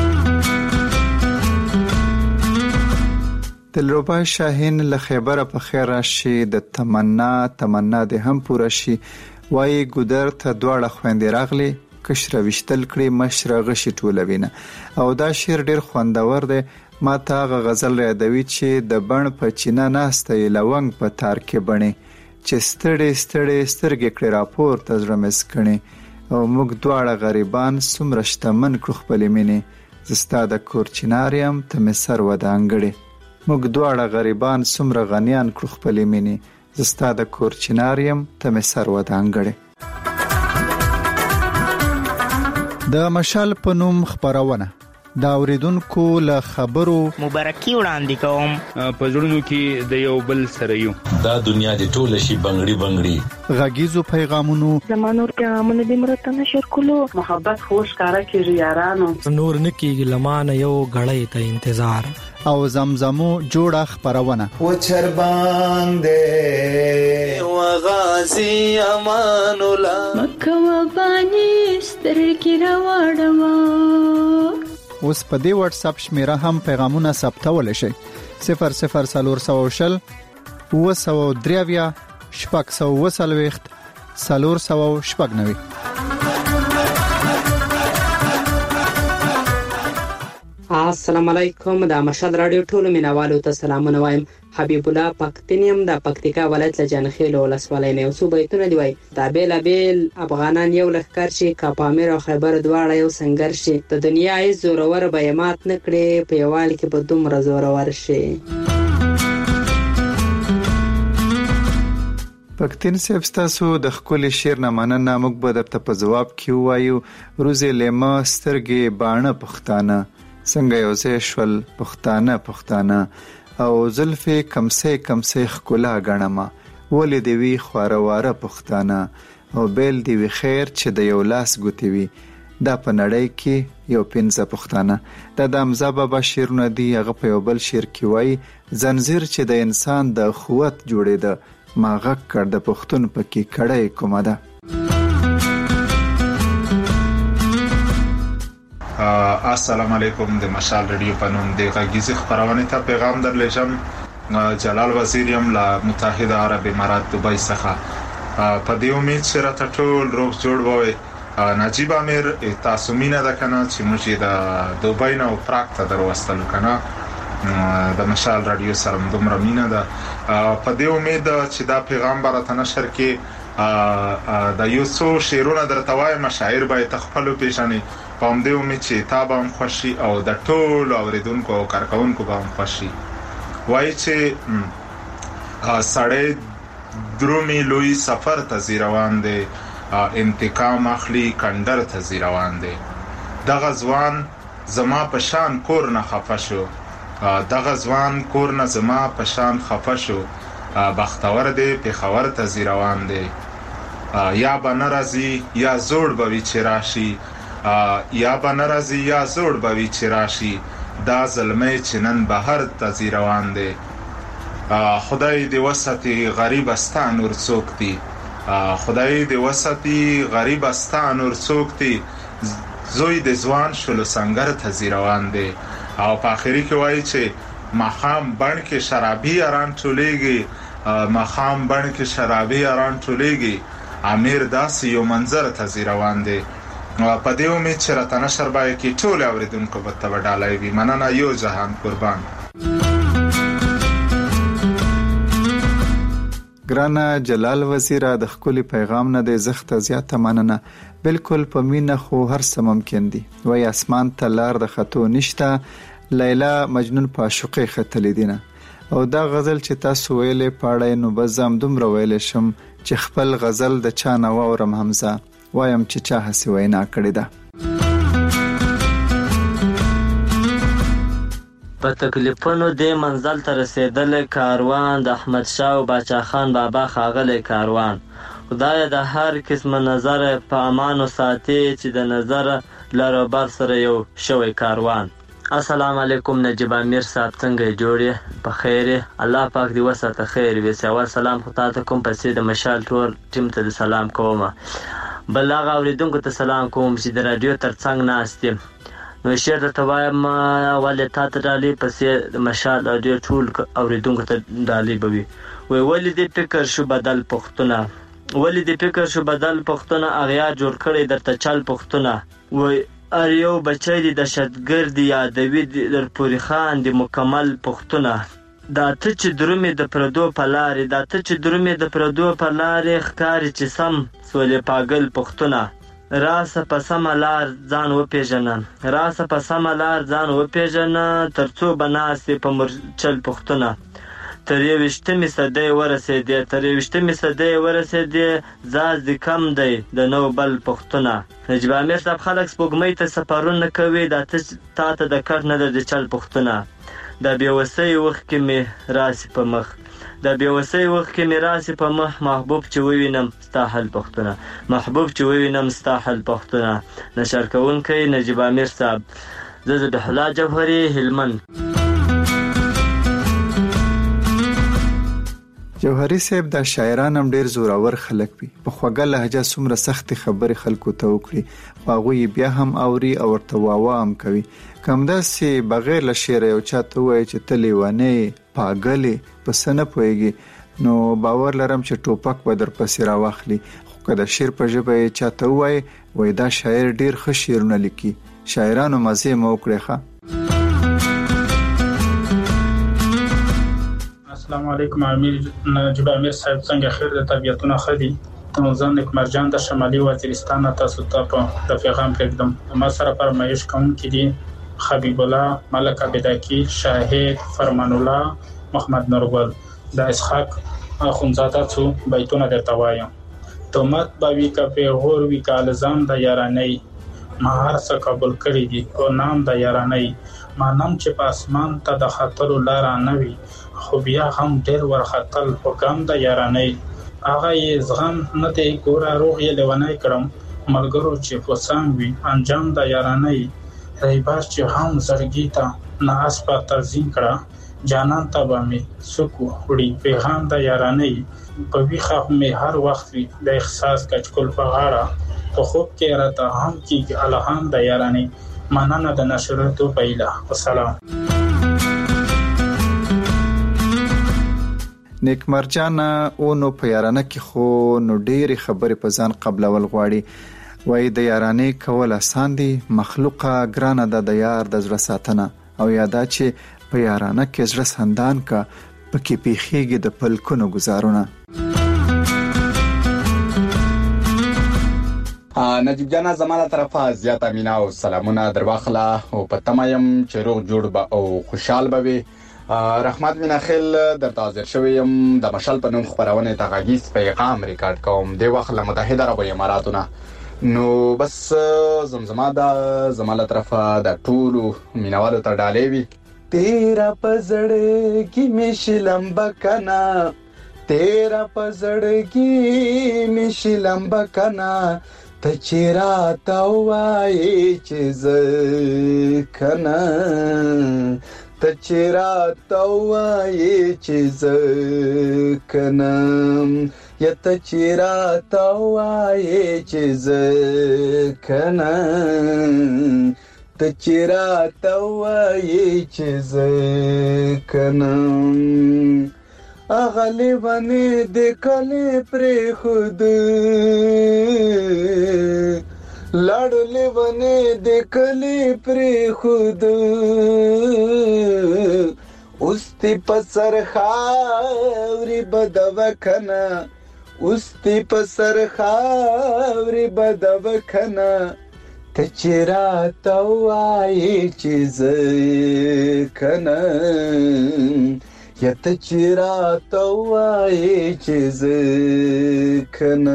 دلربا شاهین له خیبر په خیر راشي د تمنا د هم پوره شي وای ګودر ته دواړه خويندې راغلي کشره وشتل کړي مشره غشي ټولوینه او دا شعر ډیر خوندور دی ما ته غ غزل یادوي چې د بڼ په چینه ناسته لونګ په تار کې بڼي چې ستړي سترګې کړي راپور ته زړه مسکني او موږ دواړه غریبان سمره شتمن کړو خپل مینې زستا د کور چیناریم ته مسر ودانګړي موږ دواړه غریبان سمره غنیان کړو خپل مینې زستا د کور چیناریم ته مسر ودانګړي. د مشال په نوم خبرونه دا اوریدونکو له خبرو مبارکي وړاندې کوم په ژوندو کې د یو بل سره یو دا دنیا د ټول شي بنگړي غږیزو پیغامونو زمانور پیغامونه د مرته نشر کولو محبت خوش کارا کې یارانو نور نکیږي لمانه یو غړې ته انتظار او زمزمو جوړه خبرونه و چر باندې و غازی امان الله مکه و باندې سترګې راوړم اوس په دې واتس اپ شمیره هم پیغامونه ثبتول شي 00400 و3 شپږ سو وسلويخت 490. السلام علیکم د مشهد رادیو ټولو مینوالو ته سلامونه وایم. حبیب الله پختینیم د پکتیکا ولایت له جانخیل ولسوالۍ نه اوسو بیتونه دی وای دا بیل افغانان یو لخر شي کاپامیر او خیبر دواړه یو سنگر شي د دنیا ای زورور بیمات نکړي په یوال کې په دومره زورور شي. پکتین صاحب تاسو د خپل شعر نه مننه موږ به درته په جواب کې وایو روزي لما سترګې باڼه پښتانه څنګه یو ځای شول پښتانه او زلفې کمسې خکولا غنما ولې دی وی خورواره پښتانه او بیل دی وی خیر چې د یو لاس ګوتی وی دا په نړۍ کې یو پنځه پښتانه د امزا بابا شیرونه دی هغه په یو بل شعر کې وای زنجیر چې د انسان د قوت جوړېده ما غږ کړ د پښتون پکې کړای کومه ده. السلام علیکم د مشال رادیو په نوم د غږیزې خبرونه ته پیغام درلېږم. جلال وزیر یم له متحده عرب امارات دوبۍ څخه په دې امید چې راته ټول روغ جوړ وي. نجیب امیر تاسو مینه ده کنه چې موږ د دوبۍ نه پراګ ته دروستل کنه د مشال رادیو سره دومره مینه ده. په دې امید چې دا پیغام به نشر کې د یو څو شعرونه درته وایم، شاعر به تخپل پیژنې. په همدې امید چې تا به هم خوشي او د ټولو اوریدونکو او کارکونکو به هم خوشي. وایي چې سړی درومي لوی سفر ته ځي روان دی، انتقام اخلي کندر ته ځي روان دی. دغه ځوان زما په شان کور نه خفه شو، دغه ځوان کور نه زما په شان خفه شو. بختور دی پېښور ته ځي روان دی. یا به نه راځي یا زوړ به وي چې راشي، یا به نه راځي یا زوړ به وي چې راشي. دا زلمی چې نن بهر ته ځي روان دی. خدای دې وساتي غریب ستا نور څوک دی، خدای دې وساتي غریب ستا نور څوک دی. زوی د ځوان شلو سنگر ته ځي روان دی. او په آخري کې وایي چې ماښام بڼ کې شرابي اران ټولېږي، ماښام بڼ کې شرابي اران ټولېږي. امیر داسې یو منظر ته ځي روان دی. په دې امید چې راته نشر به کې ټول اوریدونکو به ته به ډالۍ وي. مننه، یو جهان قربان. ګرانه جلال وزیره، د ښکلي پیغام نه د زخته زیاته مننه. بالکل په مینه خو هر څه ممکن دي. وای اسمان ته لار د خطو نشته، لیلا مجنون په عاشقۍ ختلې دینه. او دا غزل چې تاسو ویلې پاړې نو بزم دومره ویلې شم چې خپل غزل د چا نه واورم حمزه، وایم چې چا هسې وینا کړې ده. په تکلیفونو دې منزل ته رسیدلې کاروان، د احمد شاه او باچا خان بابا ښاغلی کاروان. خدای د هر قسم نظر په امانو ساتي چې د نظر لارو بر سره یو شوی کاروان. السلام علیکم نجیب امیر صاحب، څنګه جوړې؟ په خیر، الله پاک دې وساته خیر وي. اول سلام خو تاسو کوم پسې د مشال ټول ټیم ته سلام کوم. بل هغه اوریدونکو ته سلام کوم چې د رادیو ترڅنګ ناست دي. نو شعر درته وایم ولې تا ته ډالۍ پسې د مشال رادیو ټول اوریدونکو ته ډالۍ به وي. وایي ولې دې فکر شو بدل پښتونه، ولې دې فکر شو بدل پښتونه، اغیار جوړ کړی درته چل پښتونه. وایي ار یو بچی دی دهشتګرد یادوي در پورې خان دی مکمل پښتونه. دا ته چې درومې د پردو په لارې، دا ته چې درومې د پردو په لارې، ښکاري چې سم سولې پاګل پښتونه. راسه په سمه لار ځان وپېژنه، راسه په سمه لار ځان وپېژنه، تر څو به ناستې په مرچل پښتونه. تر 21مې صدۍ ورسېدې، تر 21مې صدۍ ورسېدې، زاز دې کم دی د نو بل پښتونه. نجیب امیر صاحب خلک سپوږمۍ ته سفرونه کوي، دا تا ته د کټ نه د چل پښتونه. د بېوسۍ وخت کې مې راسي په مخ، د بېوسۍ وخت کې مې راسي په مخ، محبوب چې ووینم ستا حل پښتونه، محبوب چې ووینم ستا حل پښتونه. نشر کوونکی نجیب امیر صاحب، زه ذبیح الله جوهري، هلمند. جوهري صاحب د شاعران هم ډیر زورور خلک وي. په خوږه لهجه څومره سخت خبرې خلکو ته وکړي، هغوی بیا هم اوري او ورته واوا هم کوي. کمداسې بغیر له شعر یو چاته وایي چې ته لیونی پاګلې پس نه پوهېږي، نو باور لرم چې ټوپک به در پسې راواخلي. خو که د شعر په ژبه یې چاته ووایي وایي دا شاعر ډیر ښه شعرونه لیکي. شاعرانو مزې مه وکړئ ښه. السلام علیکم نجیب امیر صاحب، څنګه خیر د طبیعتونه ښه دي؟ زه نیک مرجان د شمالي وزیرستان تاسو ته په پیغام پرېږدم. ما سره فرمایش کوونکي دي حبیب الله، ملک عبداکی، شاهد، فرمان الله، محمد نورګل. د اسحاق اخونزاده څو بیتونه درته وایم. تهمت به وي که پیغور وي که الزام د یارانۍ، ما هر څه قبول کړي دي او نام د یارانۍ. ما نام چې په اسمان ته د خطرو لاره نه وي، خو بیا هم ډېر ورختل په ګام د یارانۍ. هغه یې زغم نه دی ګوره روغ یې لیونی کړم، ملګرو چې فسام وي انجام د یارانۍ. ریبار چې هم زړګي ته نه اسپه تزین کړه، جانان ته به مې څوک وړي پیغام د یارانۍ. په ویښه مې هر وخت وي د احساس کچکول په غاړه، په خوب کې راته هم کېږي الهام د یارانۍ. مننه د نشراتو پیله. والسلام. نیک مرجان او نو په یارانه کې خو نو ډېرې خبرې په ځان قبلول غواړي. وایي د یارانې کول آسان دي، مخلوقه ګرانه ده د یار د زړه ساتنه. او یادا چې په یارانه کې زړه سندان کا پکې پیخیږي د پلکونو گزارونه. نجیب جانا زمانه طرفه زیاته مینا او سلامونه در واخله او په تمایم چې روغ جوړ به او خوشحال به وي. رحمت مینا خیل در حاضر شویم د مشال په نوم خبرونه ته غږیز پیغام ریکارډ کوم د وخت له متحده عرب اماراتونه. نو بس زمزمه د زمانه طرفه د ټولو مینوالو ته ډالې وي. تیرا پزړګي مشلم بکنا تیرا پزړګي مشلم بکنا ته چیرا تا وای چې ز کنا ته چیرا تا وای چې ز کنا یا ته چیرا تا وای چې ز کنا ته چیرا تا وای چې ز کنا اغلی ونی دکلی پری خود لڑلی ونی دکلی پری خود استی پسر خاوری بدوکنا استی پسر خاوری بدوکنا تچرا توائی چیز کنا یا تچرا توائی چیز کنا.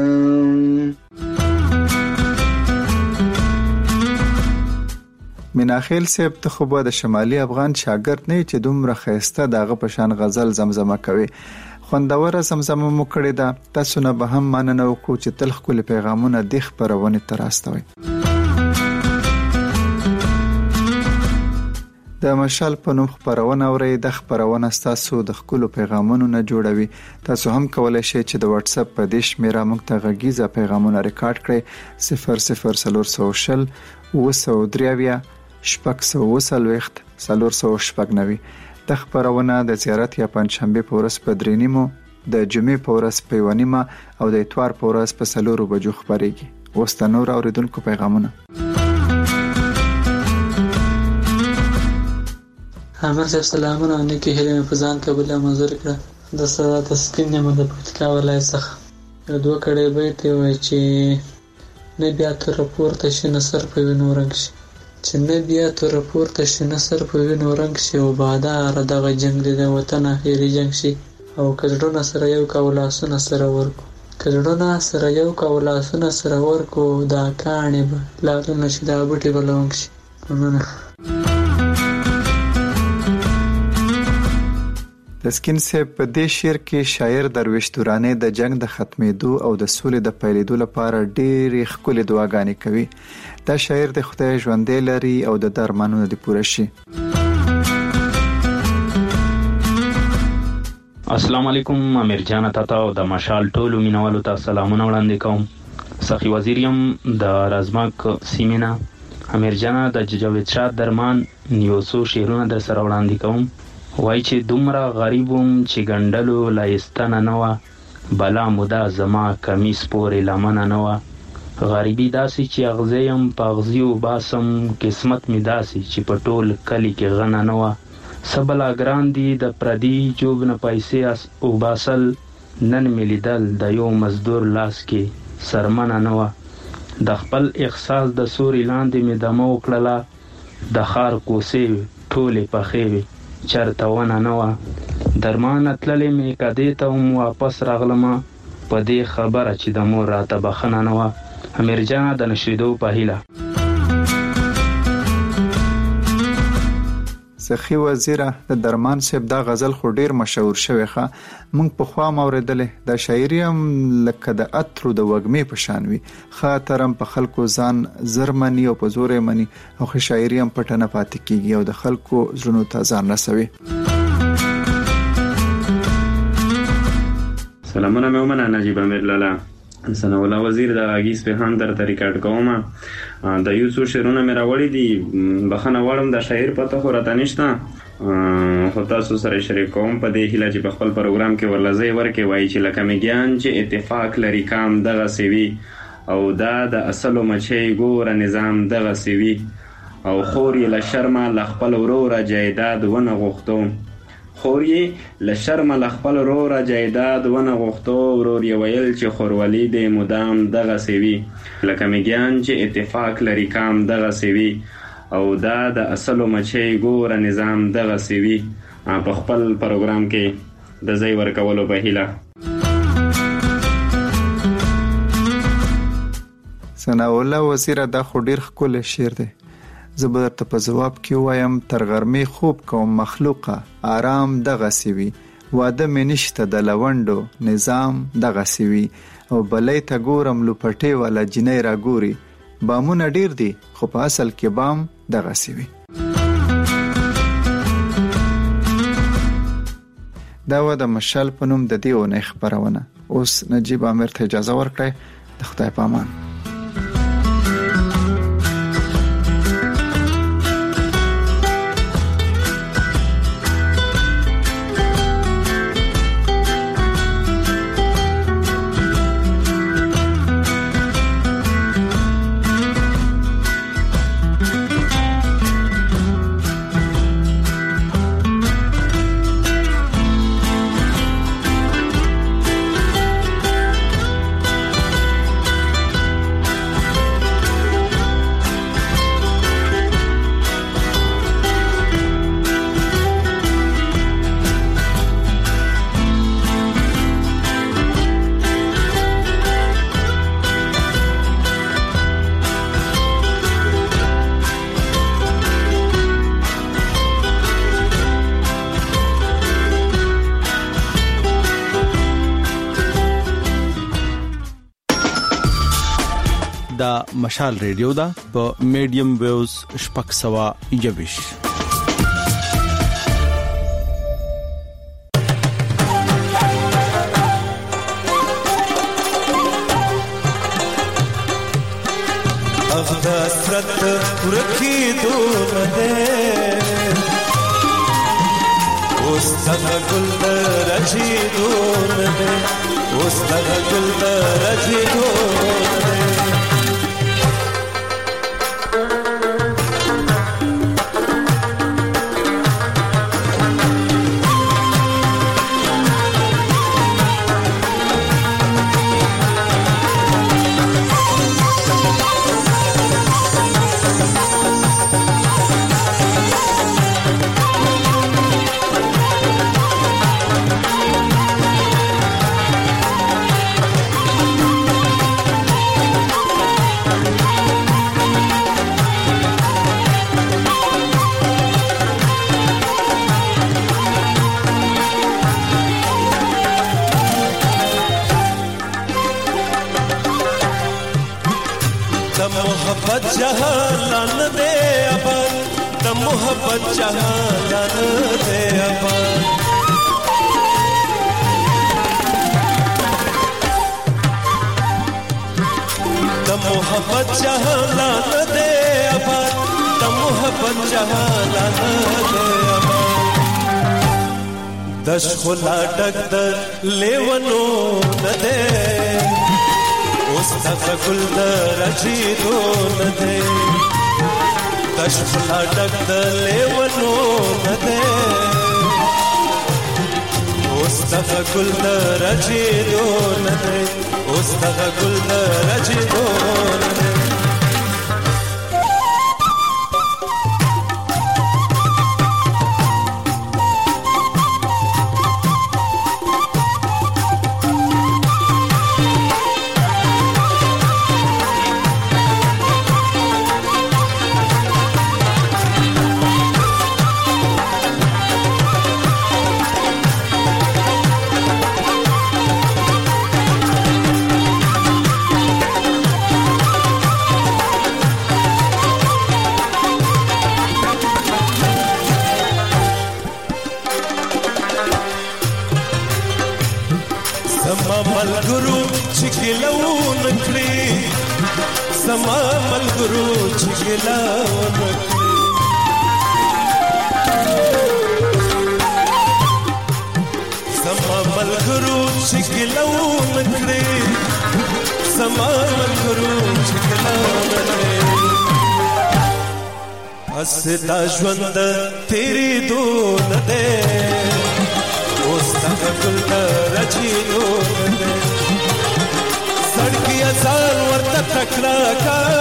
میناخیل صاحب ته خو به د شمالي افغان شاګرد نه چې دومره خیسته دغه پشان غزل زمزمه کوي. خوندوره زمزمه مو کړې ده. تاسو نه به هم مننه وکړو چې تل خپل پیغامونه د خبرونه تراستوي. د مشال په نوم خبرونه اوري. د خبرونه تاسو د خپل پیغامونو نه جوړوي. تاسو هم کولای شئ چې د واتس اپ په دیش میرا موږ ته غږیزه پیغامونه ریکارډ کړئ 00400 وسودریویا شپږ سو وسلوخت 490. د خبرونه د زیارت یا پنځشنبه په ورځ په درینیمو د جمعې په ورځ په ونیمه او د اتوار په ورځ په 4 بجو خبريږي. اوس نور اوریدونکو پیغامونه. عامر صاحب سلامونه نیکی هلمه فزان قبول منظور کړه د سره تسکین نه د پکتیکا ولایت څخه یو دوه کړي بیت وي چې نه بیا تر پورته شي نصر په وینو رنگ شي چې نه بیا تر پورته شي نصر په وینو رنگ شي او بادار دغه جنگ د وطن اخیری جنگ شي او کډړو سره یو کولاسونه سره ورکو کډړو سره یو کولاسونه سره ورکو دا کانې به لاله نشي دا بوټي بلونګ شي. تسکین صاحب په دې شعر کې شاعر درویش تورانه د جنگ د ختمېدو او د سولې د پیلېدو لپاره ډېرې ښکلې دعاګانې کوي. دا شاعر د خدای ژوندې لري او د درمانونو د پوره شي. السلام علیکم امیر جان تاتا او د مشال ټولو مینوالو ته سلامونه وړاندې کوم. سخی وزیریم د رازماک سیمینا. امیر جان د جاوید شاه درمان نیوسو شعرونه در سره وړاندې کوم. وای چې دومره غریبوم چې ګندلو لایستنه نه و بلا مودا زما کمیس پورې لمنه نه و غریبي داسې چې اغزیم په اغزیو باسم قسمت می داسې چې په ټول کلی کې غنه نه و سبلا ګران دي د پردي جوب نه پیسې او باسل نن ملیدل د یو مزدور لاس کې سرمنه نه و د خپل احساس د سوري لاندې می دمو کړله د خار کوسې ټولې پخې وي چرته ونه نه و درمان تللې مې کدې ته هم واپس راغلم په دې خبره چې د مور راته بخنه نه و. امیر جان د نشریدو په هیله. سخی وزیره د درمان صاحب دا غزل خو ډیر مشهور شوی ښه مونږ په خوا موردلې د شاعري هم لکه د اترو د وګمې په شان وي خاطرم په خلکو ځان زرمنی او په زورې منی او شاعري هم پټنه پاتې کیږي او د خلکو زړونو ته ځان رسوي. سلامونه مې ومنه نجیب امیر لالا سنا ولا وزیر د غیس په هم در ریکارډ کوم د یو څو شعرونه مې راوړي دي بخنه وړم د شاعر پته خو راته نشته خو تاسو سره شریک کوم په دې هیله چې په خپل پروګرام کې ورلځي ورکه وایي چې لکه میګیان چې اتفاق لري کام دغه سیوی او دا د اصل مچي ګور نظام دغه سیوی او خور یې له شرمه له خپل وروره جایداد ونه غوښتو ورور یې ویل چې خورولي دې مدام دغسې وي لکه میږیان چې اتفاق لري کام دغسې وي او دا د اصلو مچۍ ګوره نظام دغسې وي. په خپل پروګرام کې د ځای ورکولو په هیله. ثناءالله وزیره دا خو ډیر ښکلی شعر دی. زه به درته په ځواب کې ووایم تر غرمې خوب کوم مخلوقه آرام دغسې وي واده مې نشته د لونډو نظام دغسې وي او بلۍ ته ګورم لوپټې والا جینۍ راګوري بامونه ډیر دي خو په اصل کې بام دغسې وي. دا و د مشال په نوم د دې اونۍ خپرونه. اوس نجیب امیر ته اجازه ورکړئ. د خدای په امان. دا مشال ریډیو دا په میډیم ویوز 621. اغداسرت ورکی دون دے استغا گل درجی دون دے استغا گل درجی دون دے जहान दे अपन त मोहब्बत जहान दे अपन त मोहब्बत जहान दे अपन त मोहब्बत जहान दे अपन दश खुला डक द लेवनो न दे استغا گل درجی دون دے تشفلا ڈک دلیونو ندے استغا گل درجی دون دے استغا گل درجی دون دے ملګرو چې ګلون کړی سما ملګرو چې ګلون کړی سما ملګرو چې ګلون کړی سما ملګرو چې ګلون کړی اسدا ژوند تیری دون دے اوستا گل رچینو دے سړکی ځان ورته تکړه کا